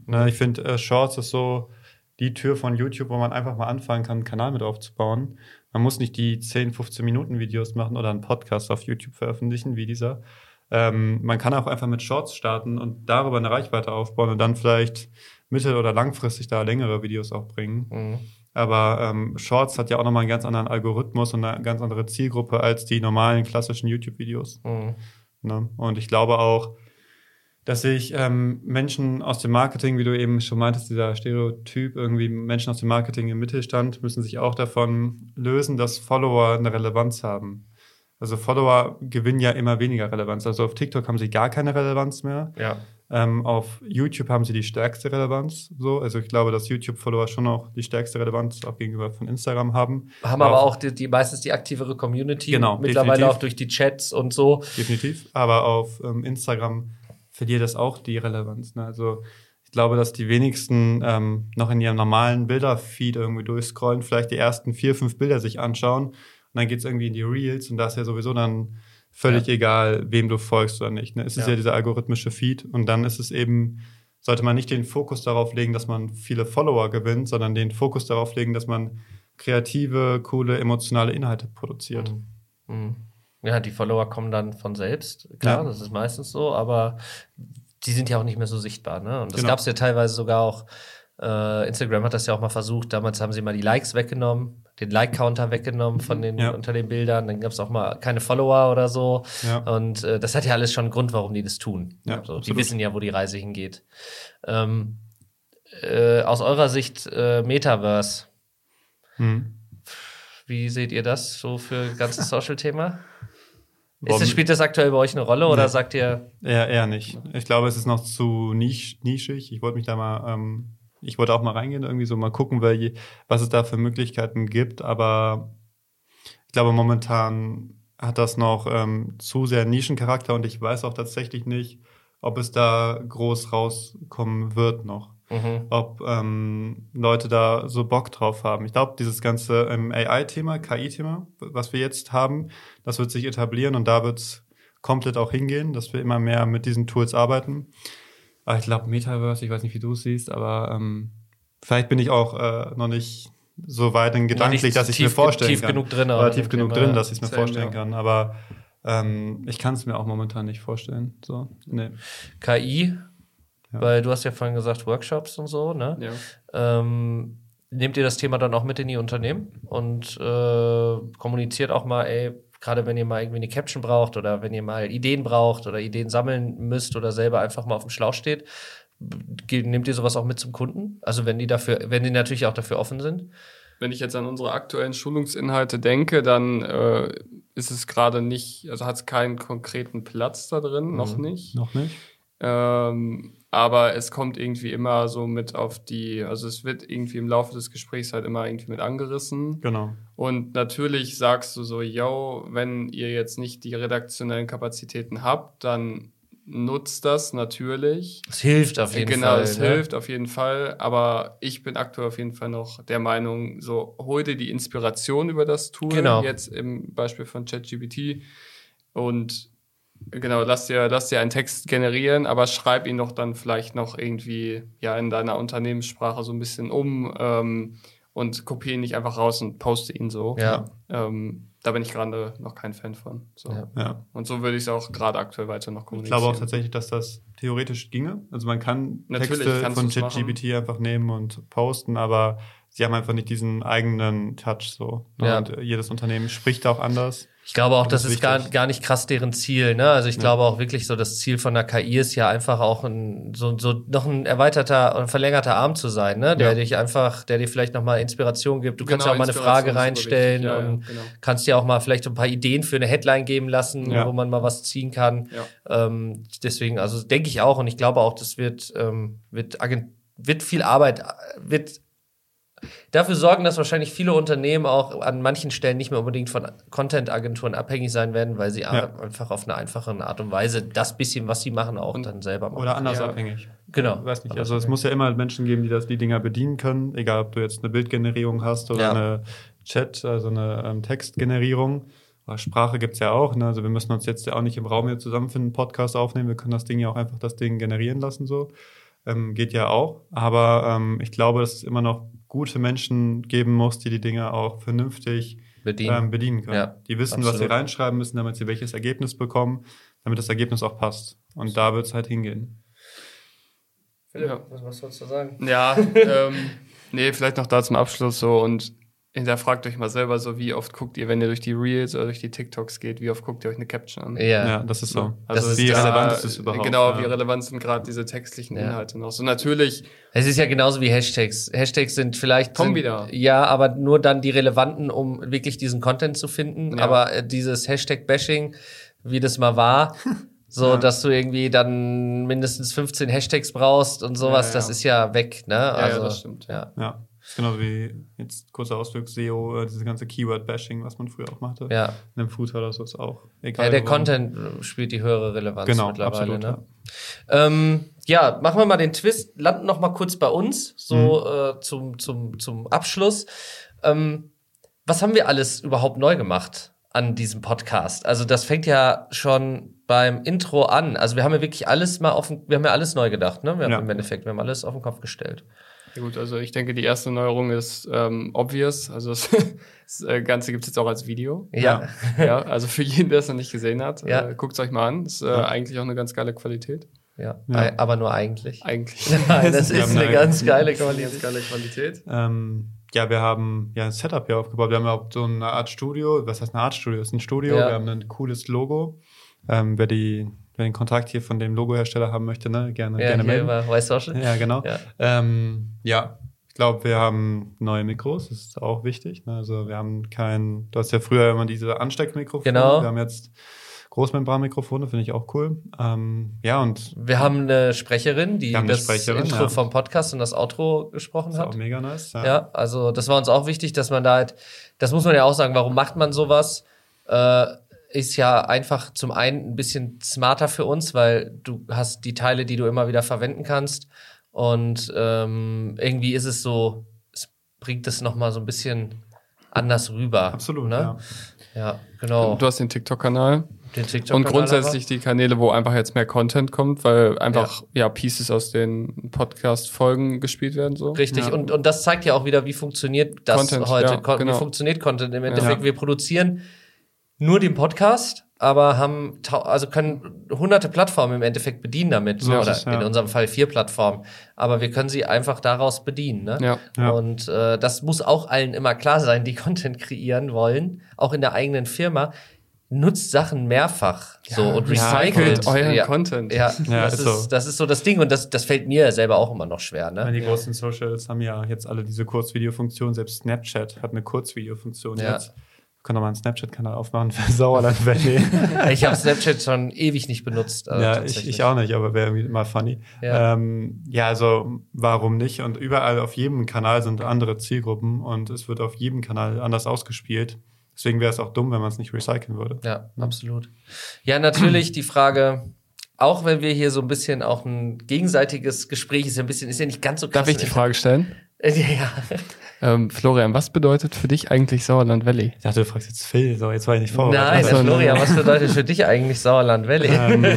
Ne, ich finde, Shorts ist so die Tür von YouTube, wo man einfach mal anfangen kann, einen Kanal mit aufzubauen. Man muss nicht die 10, 15 Minuten Videos machen oder einen Podcast auf YouTube veröffentlichen, wie dieser. Man kann auch einfach mit Shorts starten und darüber eine Reichweite aufbauen und dann vielleicht mittel- oder langfristig da längere Videos auch bringen. Mhm. Aber Shorts hat ja auch nochmal einen ganz anderen Algorithmus und eine ganz andere Zielgruppe als die normalen klassischen YouTube-Videos. Mhm. Ne? Und ich glaube auch, dass sich Menschen aus dem Marketing, wie du eben schon meintest, dieser Stereotyp, irgendwie Menschen aus dem Marketing im Mittelstand müssen sich auch davon lösen, dass Follower eine Relevanz haben. Also Follower gewinnen ja immer weniger Relevanz. Also auf TikTok haben sie gar keine Relevanz mehr. Ja. Auf YouTube haben sie die stärkste Relevanz. So. Also ich glaube, dass YouTube-Follower schon auch die stärkste Relevanz auch gegenüber von Instagram haben. Haben aber auch die meistens die aktivere Community. Genau, Mittlerweile definitiv. auch durch die Chats und so. Definitiv. Aber auf Instagram verliert das auch die Relevanz. Ne? Also ich glaube, dass die wenigsten noch in ihrem normalen Bilderfeed irgendwie durchscrollen, vielleicht die ersten 4, 5 Bilder sich anschauen und dann geht's irgendwie in die Reels und da ist ja sowieso dann völlig egal, wem du folgst oder nicht. Ne? Es ist ja dieser algorithmische Feed und dann ist es eben, sollte man nicht den Fokus darauf legen, dass man viele Follower gewinnt, sondern den Fokus darauf legen, dass man kreative, coole, emotionale Inhalte produziert. Mhm. Ja, die Follower kommen dann von selbst, klar, das ist meistens so, aber die sind ja auch nicht mehr so sichtbar, ne? Und das gab es ja teilweise sogar auch, Instagram hat das ja auch mal versucht, damals haben sie mal die Likes weggenommen, den Like-Counter weggenommen von den unter den Bildern, dann gab es auch mal keine Follower oder so und das hat ja alles schon einen Grund, warum die das tun. Ja, also, die wissen ja, wo die Reise hingeht. Aus eurer Sicht Metaverse, wie seht ihr das so für das ganze Social-Thema? Spielt das aktuell bei euch eine Rolle oder sagt ihr? Eher nicht. Ich glaube, es ist noch zu nischig. Ich wollte mich da mal, ich wollte auch mal reingehen, irgendwie so mal gucken, was es da für Möglichkeiten gibt. Aber ich glaube, momentan hat das noch zu sehr Nischencharakter und ich weiß auch tatsächlich nicht, ob es da groß rauskommen wird noch. Ob Leute da so Bock drauf haben. Ich glaube, dieses ganze AI-Thema, KI-Thema, was wir jetzt haben, das wird sich etablieren und da wird es komplett auch hingehen, dass wir immer mehr mit diesen Tools arbeiten. Aber ich glaube, Metaverse, ich weiß nicht, wie du es siehst, aber vielleicht bin ich auch noch nicht so weit in gedanklich, dass ich es mir vorstellen kann. Tief genug drin, dass ich es mir vorstellen kann. Aber ich kann es mir auch momentan nicht vorstellen. So, nee. KI, weil du hast ja vorhin gesagt, Workshops und so, ne? Ja. Nehmt ihr das Thema dann auch mit in die Unternehmen und kommuniziert auch mal, gerade wenn ihr mal irgendwie eine Caption braucht oder wenn ihr mal Ideen braucht oder Ideen sammeln müsst oder selber einfach mal auf dem Schlauch steht, nehmt ihr sowas auch mit zum Kunden? Also wenn die natürlich auch dafür offen sind? Wenn ich jetzt an unsere aktuellen Schulungsinhalte denke, dann ist es gerade nicht, also hat es keinen konkreten Platz da drin, noch nicht. Noch nicht. Aber es kommt irgendwie immer so mit also es wird irgendwie im Laufe des Gesprächs halt immer irgendwie mit angerissen. Genau. Und natürlich sagst du so, wenn ihr jetzt nicht die redaktionellen Kapazitäten habt, dann nutzt das natürlich. Es hilft auf jeden Fall. Genau, es hilft auf jeden Fall. Aber ich bin aktuell auf jeden Fall noch der Meinung, so hol dir die Inspiration über das Tool, jetzt im Beispiel von ChatGPT und genau, lass dir einen Text generieren, aber schreib ihn doch dann vielleicht noch irgendwie in deiner Unternehmenssprache so ein bisschen und kopiere ihn nicht einfach raus und poste ihn so. Ja. Da bin ich gerade noch kein Fan von. So. Ja. Und so würde ich es auch gerade aktuell weiter noch kommunizieren. Ich glaube auch tatsächlich, dass das theoretisch ginge. Also man kann Natürlich Texte von ChatGPT einfach nehmen und posten, aber sie haben einfach nicht diesen eigenen Touch so. Ja. Und jedes Unternehmen spricht auch anders. Ich glaube auch, das ist ist gar nicht krass deren Ziel, ne? Also ich glaube auch wirklich so, das Ziel von der KI ist ja einfach auch noch ein erweiterter und verlängerter Arm zu sein, ne? Der dir vielleicht nochmal Inspiration gibt. Du kannst ja auch mal eine Frage reinstellen und kannst dir auch mal vielleicht ein paar Ideen für eine Headline geben lassen, wo man mal was ziehen kann. Ja. Deswegen, also denke ich auch und ich glaube auch, das wird viel Arbeit, dafür sorgen, dass wahrscheinlich viele Unternehmen auch an manchen Stellen nicht mehr unbedingt von Content-Agenturen abhängig sein werden, weil sie einfach auf eine einfache Art und Weise das bisschen, was sie machen, auch dann selber machen. Oder anders abhängig. Genau. Ich weiß nicht. Also es muss ja immer Menschen geben, die die Dinger bedienen können, egal ob du jetzt eine Bildgenerierung hast oder eine also eine Textgenerierung. Aber Sprache gibt's ja auch. Ne? Also wir müssen uns jetzt ja auch nicht im Raum hier zusammenfinden, Podcast aufnehmen. Wir können das Ding ja auch einfach generieren lassen so. geht ja auch. Aber ich glaube, dass es immer noch gute Menschen geben muss, die Dinge auch vernünftig bedienen können. Ja, die wissen, absolut. was sie reinschreiben müssen, damit sie welches Ergebnis bekommen, damit das Ergebnis auch passt. Und da wird es halt hingehen. Philipp, was sollst du sagen? Ja, nee, vielleicht noch da zum Abschluss so und hinterfragt euch mal selber so, wie oft guckt ihr, wenn ihr durch die Reels oder durch die TikToks geht, wie oft guckt ihr euch eine Caption an? Ja, das ist so. Also wie relevant ist es überhaupt? Genau, wie relevant sind gerade diese textlichen Inhalte noch. So natürlich. Es ist ja genauso wie Hashtags. Hashtags sind vielleicht... wieder. Ja, aber nur dann die relevanten, um wirklich diesen Content zu finden. Ja. Aber dieses Hashtag-Bashing, wie das mal war, so, dass du irgendwie dann mindestens 15 Hashtags brauchst und sowas, das ist ja weg, ne? Also, das stimmt. Ja, das ist genauso wie jetzt kurzer Ausflug SEO, diese ganze Keyword-Bashing, was man früher auch machte. Ja. In einem Footer oder so ist auch egal. Ja, der geworden. Content spielt die höhere Relevanz mittlerweile. Absolut, Ne? Ja, machen wir mal den Twist, landen noch mal kurz bei uns, so zum Abschluss. Was haben wir alles überhaupt neu gemacht an diesem Podcast? Also das fängt ja schon beim Intro an. Also wir haben ja wirklich alles wir haben ja alles neu gedacht, ne? Wir haben im Endeffekt, wir haben alles auf den Kopf gestellt. Ja gut, also ich denke, die erste Neuerung ist obvious. Also das Ganze gibt es jetzt auch als Video. Ja. Ja, also für jeden, der es noch nicht gesehen hat, Ja. guckt es euch mal an. Das ist eigentlich auch eine ganz geile Qualität. Ja. Aber nur eigentlich. Eigentlich. Nein, das ist eine ganz geile Ganz Qualität. geile Qualität. Ja, wir haben ja ein Setup hier aufgebaut. Wir haben ja auch so eine Art Studio. Was heißt eine Art Studio? Das ist ein Studio. Ja. Wir haben ein cooles Logo. Wer den Kontakt hier von dem Logohersteller haben möchte, ne, gerne melden. Bei White Social. Ja, genau. Ja. Ich glaube, wir haben neue Mikros. Das ist auch wichtig. Ne? Also wir haben du hast ja früher immer diese Ansteckmikrofone. Genau. Wir haben jetzt Großmembranmikrofone, finde ich auch cool. Und Wir haben eine Sprecherin, die das Sprecherin, Intro vom Podcast und das Outro gesprochen das ist hat. auch mega nice. Ja, also das war uns auch wichtig, dass man da halt, das muss man ja auch sagen, warum macht man sowas? Ist ja einfach zum einen ein bisschen smarter für uns, weil du hast die Teile, die du immer wieder verwenden kannst. Und irgendwie ist es so, es bringt es nochmal so ein bisschen anders rüber. Absolut, ne? Ja, genau. Du hast den TikTok-Kanal. Den TikTok Und grundsätzlich die Kanäle, wo einfach jetzt mehr Content kommt, weil einfach Pieces aus den Podcast-Folgen gespielt werden. So. Richtig, und das zeigt ja auch wieder, wie funktioniert das Content, heute. genau. Wie funktioniert Content? Im Endeffekt, wir produzieren nur den Podcast, aber können hunderte Plattformen im Endeffekt bedienen damit. So oder ist es, in unserem Fall 4 Plattformen. Aber wir können sie einfach daraus bedienen. Ne? Ja. Und das muss auch allen immer klar sein, die Content kreieren wollen, auch in der eigenen Firma. Nutzt Sachen mehrfach und recycelt euren Content. Ja, das ist so das Ding und das fällt mir selber auch immer noch schwer. Ne? Die großen Socials haben ja jetzt alle diese Kurzvideofunktion. Selbst Snapchat hat eine Kurzvideofunktion jetzt. Wir können doch mal einen Snapchat-Kanal aufmachen für Sauerland Valley. Ich habe Snapchat schon ewig nicht benutzt. Also ich auch nicht, aber wäre irgendwie mal funny. Ja. Also warum nicht? Und überall auf jedem Kanal sind andere Zielgruppen und es wird auf jedem Kanal anders ausgespielt. Deswegen wäre es auch dumm, wenn man es nicht recyceln würde. Ja, absolut. Ja, natürlich die Frage, auch wenn wir hier so ein bisschen auch ein gegenseitiges Gespräch ist ja nicht ganz so krass. Darf ich die Frage stellen? Ja. Florian, was bedeutet für dich eigentlich Sauerland Valley? Ich dachte, du fragst jetzt Phil, so jetzt war ich nicht vorbereitet. Nein, Florian, was bedeutet für dich eigentlich Sauerland Valley?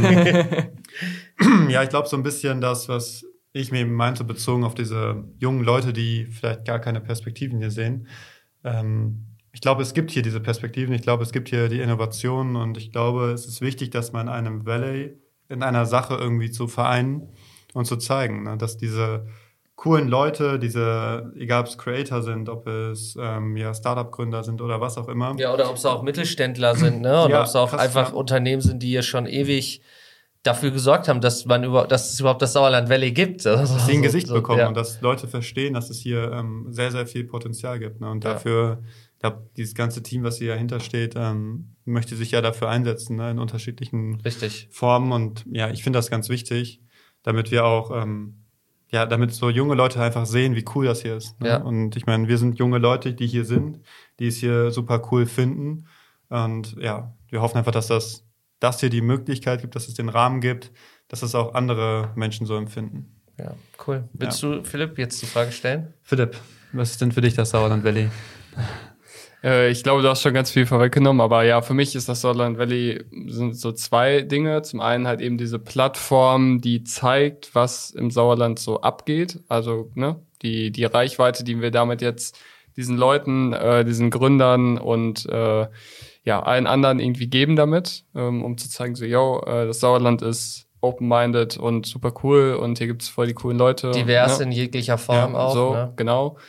Ja, ich glaube so ein bisschen das, was ich mir meinte, bezogen auf diese jungen Leute, die vielleicht gar keine Perspektiven hier sehen. Ich glaube, es gibt hier diese Perspektiven, ich glaube, es gibt hier die Innovationen und ich glaube, es ist wichtig, dass man in einem Valley in einer Sache irgendwie zu vereinen und zu zeigen, ne? Dass diese coolen Leute, egal ob es Creator sind, ob es Startup-Gründer sind oder was auch immer. Ja, oder ob es auch Mittelständler sind, ne? Und Ja, ob es auch krass, einfach Unternehmen sind, die ja schon ewig dafür gesorgt haben, dass es überhaupt das Sauerland Valley gibt. Dass sie ein Gesicht bekommen ja. und dass Leute verstehen, dass es hier sehr, sehr viel Potenzial gibt. Ne? Und dafür, ich glaube, dieses ganze Team, was hier dahinter steht, möchte sich ja dafür einsetzen, ne? In unterschiedlichen Formen. Und ja, ich finde das ganz wichtig, damit wir auch, damit so junge Leute einfach sehen, wie cool das hier ist. Ne? Ja. Und ich meine, wir sind junge Leute, die hier sind, die es hier super cool finden. Und ja, wir hoffen einfach, dass das hier die Möglichkeit gibt, dass es den Rahmen gibt, dass es auch andere Menschen so empfinden. Ja, cool. Willst du, Philipp, jetzt die Frage stellen? Philipp, was ist denn für dich das Sauerland Valley? Ich glaube, du hast schon ganz viel vorweggenommen, aber ja, für mich ist das Sauerland Valley sind so zwei Dinge. Zum einen halt eben diese Plattform, die zeigt, was im Sauerland so abgeht. Also die Reichweite, die wir damit jetzt diesen Leuten, diesen Gründern und allen anderen irgendwie geben damit, um zu zeigen, so, das Sauerland ist open-minded und super cool und hier gibt's voll die coolen Leute. Divers in jeglicher Form auch. So, ne? Genau.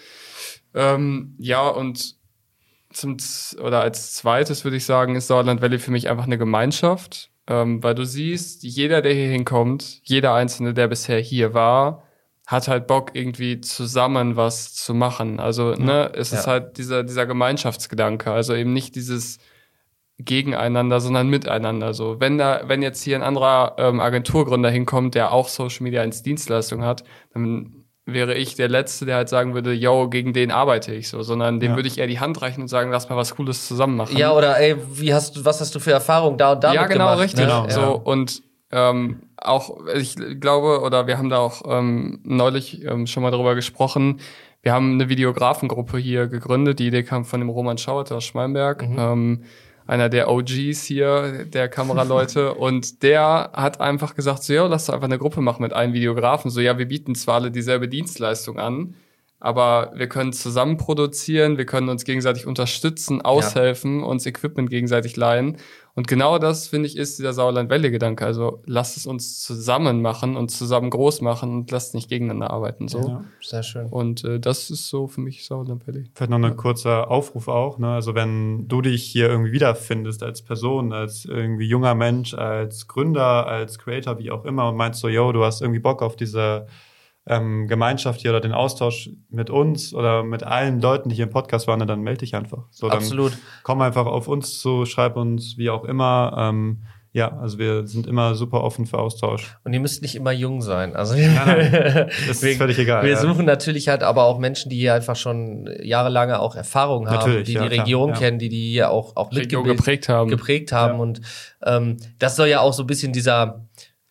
Und als zweites würde ich sagen, ist Sauerland Valley für mich einfach eine Gemeinschaft, weil du siehst, jeder, der hier hinkommt, jeder Einzelne, der bisher hier war, hat halt Bock, irgendwie zusammen was zu machen. Also, es ist halt dieser Gemeinschaftsgedanke, also eben nicht dieses gegeneinander, sondern miteinander. So, wenn jetzt hier ein anderer Agenturgründer hinkommt, der auch Social Media als Dienstleistung hat, dann wäre ich der Letzte, der halt sagen würde, gegen den arbeite ich so, sondern dem würde ich eher die Hand reichen und sagen, lass mal was Cooles zusammen machen. Ja, oder was hast du für Erfahrungen da und damit gemacht? Ja, genau, richtig. Ne? Genau. So, und auch, ich glaube, oder wir haben da auch neulich schon mal drüber gesprochen, wir haben eine Videografengruppe hier gegründet, die Idee kam von dem Roman Schauerte aus Schmallenberg, einer der OGs hier, der Kameraleute. Und der hat einfach gesagt, so, lass doch einfach eine Gruppe machen mit allen Videografen. So, wir bieten zwar alle dieselbe Dienstleistung an, aber wir können zusammen produzieren, wir können uns gegenseitig unterstützen, aushelfen, uns Equipment gegenseitig leihen. Und genau das, finde ich, ist dieser Sauerland Valley-Gedanke. Also lasst es uns zusammen machen und zusammen groß machen und lasst nicht gegeneinander arbeiten. So. Ja, sehr schön. Und das ist so für mich Sauerland Valley. Vielleicht noch ein kurzer Aufruf auch. Ne? Also wenn du dich hier irgendwie wiederfindest als Person, als irgendwie junger Mensch, als Gründer, als Creator, wie auch immer, und meinst so, du hast irgendwie Bock auf diese Gemeinschaft hier oder den Austausch mit uns oder mit allen Leuten, die hier im Podcast waren, dann melde dich einfach. So, dann Absolut. Komm einfach auf uns zu, schreib uns, wie auch immer. Also wir sind immer super offen für Austausch. Und ihr müsst nicht immer jung sein. Also Nein. Das ist völlig egal. Wir suchen natürlich halt aber auch Menschen, die hier einfach schon jahrelange auch Erfahrung haben, die Region kennen, die hier auch Region geprägt haben. Ja. Und das soll ja auch so ein bisschen dieser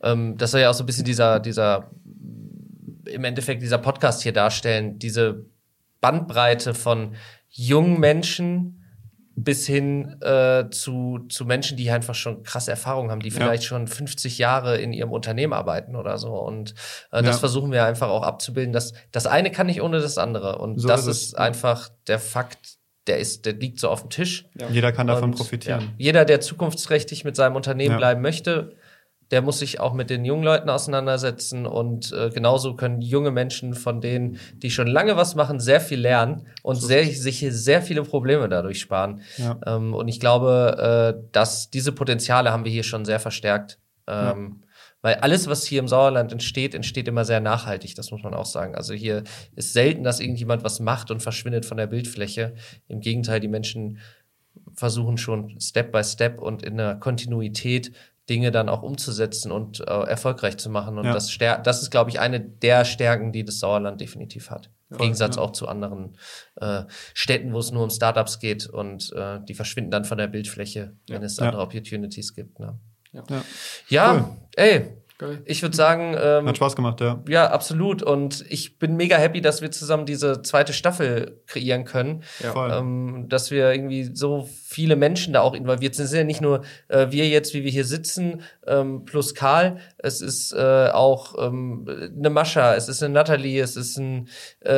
im Endeffekt dieser Podcast hier darstellen, diese Bandbreite von jungen Menschen bis hin zu Menschen, die einfach schon krasse Erfahrungen haben, die vielleicht schon 50 Jahre in ihrem Unternehmen arbeiten oder so. Und das versuchen wir einfach auch abzubilden. Das eine kann nicht ohne das andere. Und so das ist einfach der Fakt, der liegt so auf dem Tisch. Ja. Jeder kann davon profitieren. Ja, jeder, der zukunftsträchtig mit seinem Unternehmen bleiben möchte, der muss sich auch mit den jungen Leuten auseinandersetzen und genauso können junge Menschen von denen, die schon lange was machen, sehr viel lernen und sich sehr viele Probleme dadurch sparen. Ja. Und ich glaube, dass diese Potenziale haben wir hier schon sehr verstärkt. Weil alles, was hier im Sauerland entsteht immer sehr nachhaltig, das muss man auch sagen. Also hier ist selten, dass irgendjemand was macht und verschwindet von der Bildfläche. Im Gegenteil, die Menschen versuchen schon Step by Step und in der Kontinuität Dinge dann auch umzusetzen und erfolgreich zu machen. Und das ist, glaube ich, eine der Stärken, die das Sauerland definitiv hat. Im Gegensatz auch zu anderen Städten, wo es nur um Startups geht und die verschwinden dann von der Bildfläche, wenn es andere Opportunities gibt. Ne? Ja, cool. Geil. Ich würde sagen, hat Spaß gemacht, ja. Ja, absolut. Und ich bin mega happy, dass wir zusammen diese zweite Staffel kreieren können. Ja. Voll. Dass wir irgendwie so viele Menschen da auch involviert sind. Es sind ja nicht nur wir jetzt, wie wir hier sitzen, plus Karl. Es ist auch eine Mascha, es ist eine Natalie, es ist ein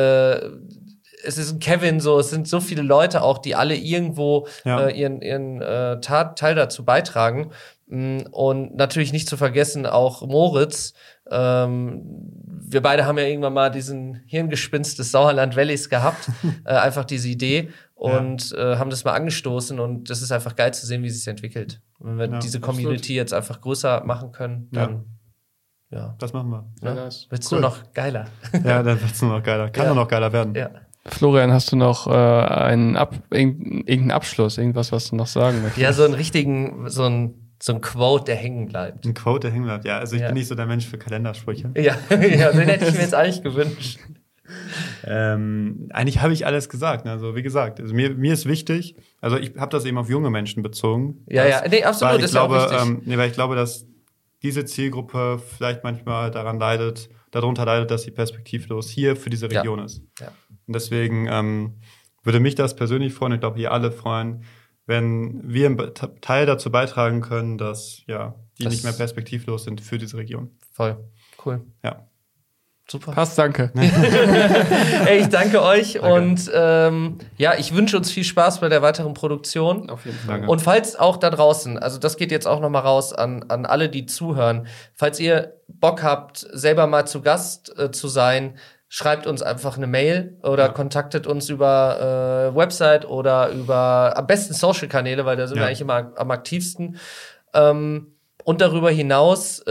Kevin, so, es sind so viele Leute auch, die alle irgendwo ihren Teil dazu beitragen. Und natürlich nicht zu vergessen auch Moritz. Wir beide haben ja irgendwann mal diesen Hirngespinst des Sauerland Valleys gehabt, einfach diese Idee und haben das mal angestoßen und das ist einfach geil zu sehen, wie es sich entwickelt. Und wenn wir diese Community jetzt einfach größer machen können, dann das machen wir. Ja, wird's nur noch geiler. Ja, dann wird's nur noch geiler. Kann nur noch geiler werden. Ja. Florian, hast du noch irgendeinen Abschluss, irgendwas, was du noch sagen möchtest? Ja, so ein Quote, der hängen bleibt. Ein Quote, der hängen bleibt, ja. Also ich bin nicht so der Mensch für Kalendersprüche. Ja, den hätte ich mir jetzt eigentlich gewünscht. Eigentlich habe ich alles gesagt. Also wie gesagt, also mir ist wichtig, also ich habe das eben auf junge Menschen bezogen. Absolut, ist ja auch wichtig. Weil ich glaube, dass diese Zielgruppe vielleicht manchmal darunter leidet, dass sie perspektivlos hier für diese Region ist. Ja. Und deswegen würde mich das persönlich freuen, ich glaube hier alle freuen, wenn wir einen Teil dazu beitragen können, dass die nicht mehr perspektivlos sind für diese Region. Voll. Cool. Ja. Super. Passt, danke. Ey, ich danke euch. Danke. Und ich wünsche uns viel Spaß bei der weiteren Produktion. Auf jeden Fall. Danke. Und falls auch da draußen, also das geht jetzt auch noch mal raus an alle, die zuhören, falls ihr Bock habt, selber mal zu Gast zu sein, schreibt uns einfach eine Mail oder kontaktet uns über Website oder über am besten Social-Kanäle, weil da sind wir eigentlich immer am aktivsten. Und darüber hinaus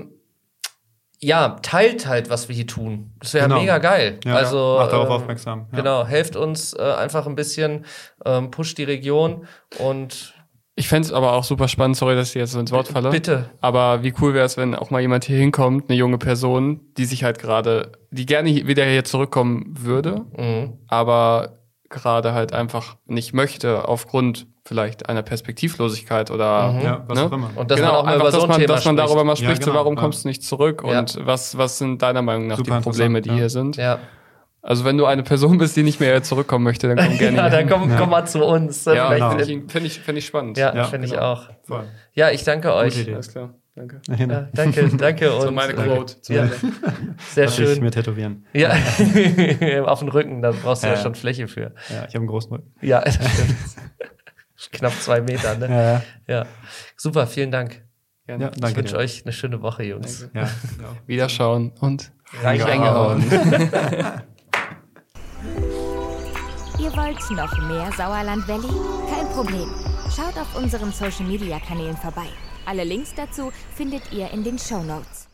teilt halt, was wir hier tun. Das wäre mega geil. Ja, also macht darauf aufmerksam. Ja. Genau, helft uns einfach ein bisschen, pusht die Region und Ich fänd's aber auch super spannend, sorry, dass ich jetzt so ins Wort falle. bitte. Aber wie cool wäre es, wenn auch mal jemand hier hinkommt, eine junge Person, die sich halt die gerne wieder hier zurückkommen würde, aber gerade halt einfach nicht möchte, aufgrund vielleicht einer Perspektivlosigkeit oder was auch immer. Und dass man auch mal über so ein Thema dass man darüber mal Ja, spricht, genau, so, warum ja. kommst du nicht zurück und was sind deiner Meinung nach Super die Probleme, die interessant, hier sind. Ja. Also wenn du eine Person bist, die nicht mehr zurückkommen möchte, dann komm gerne Ja, hier dann hin. komm mal zu uns. Ja, Vielleicht- finde ich spannend. ja, Ja, finde ich genau. auch. Voll. Ja, ich danke euch. Idee. Alles klar, danke. Ja, danke. Und, So meine Quote. Ja, sehr Lass ich schön. mir tätowieren. Ja, auf den Rücken, da brauchst du ja Ja. schon Fläche für. Ja, ich habe einen großen Rücken. Ja, das stimmt. Knapp 2 Meter, ne? Ja. Ja. Super, vielen Dank. Gerne. Ja, Ich danke wünsche dir. euch eine schöne Woche, Jungs. Danke. Ja. Wiederschauen und Reich Reingehauen. Ihr wollt noch mehr Sauerland Valley? Kein Problem. Schaut auf unseren Social-Media-Kanälen vorbei. Alle Links dazu findet ihr in den Shownotes.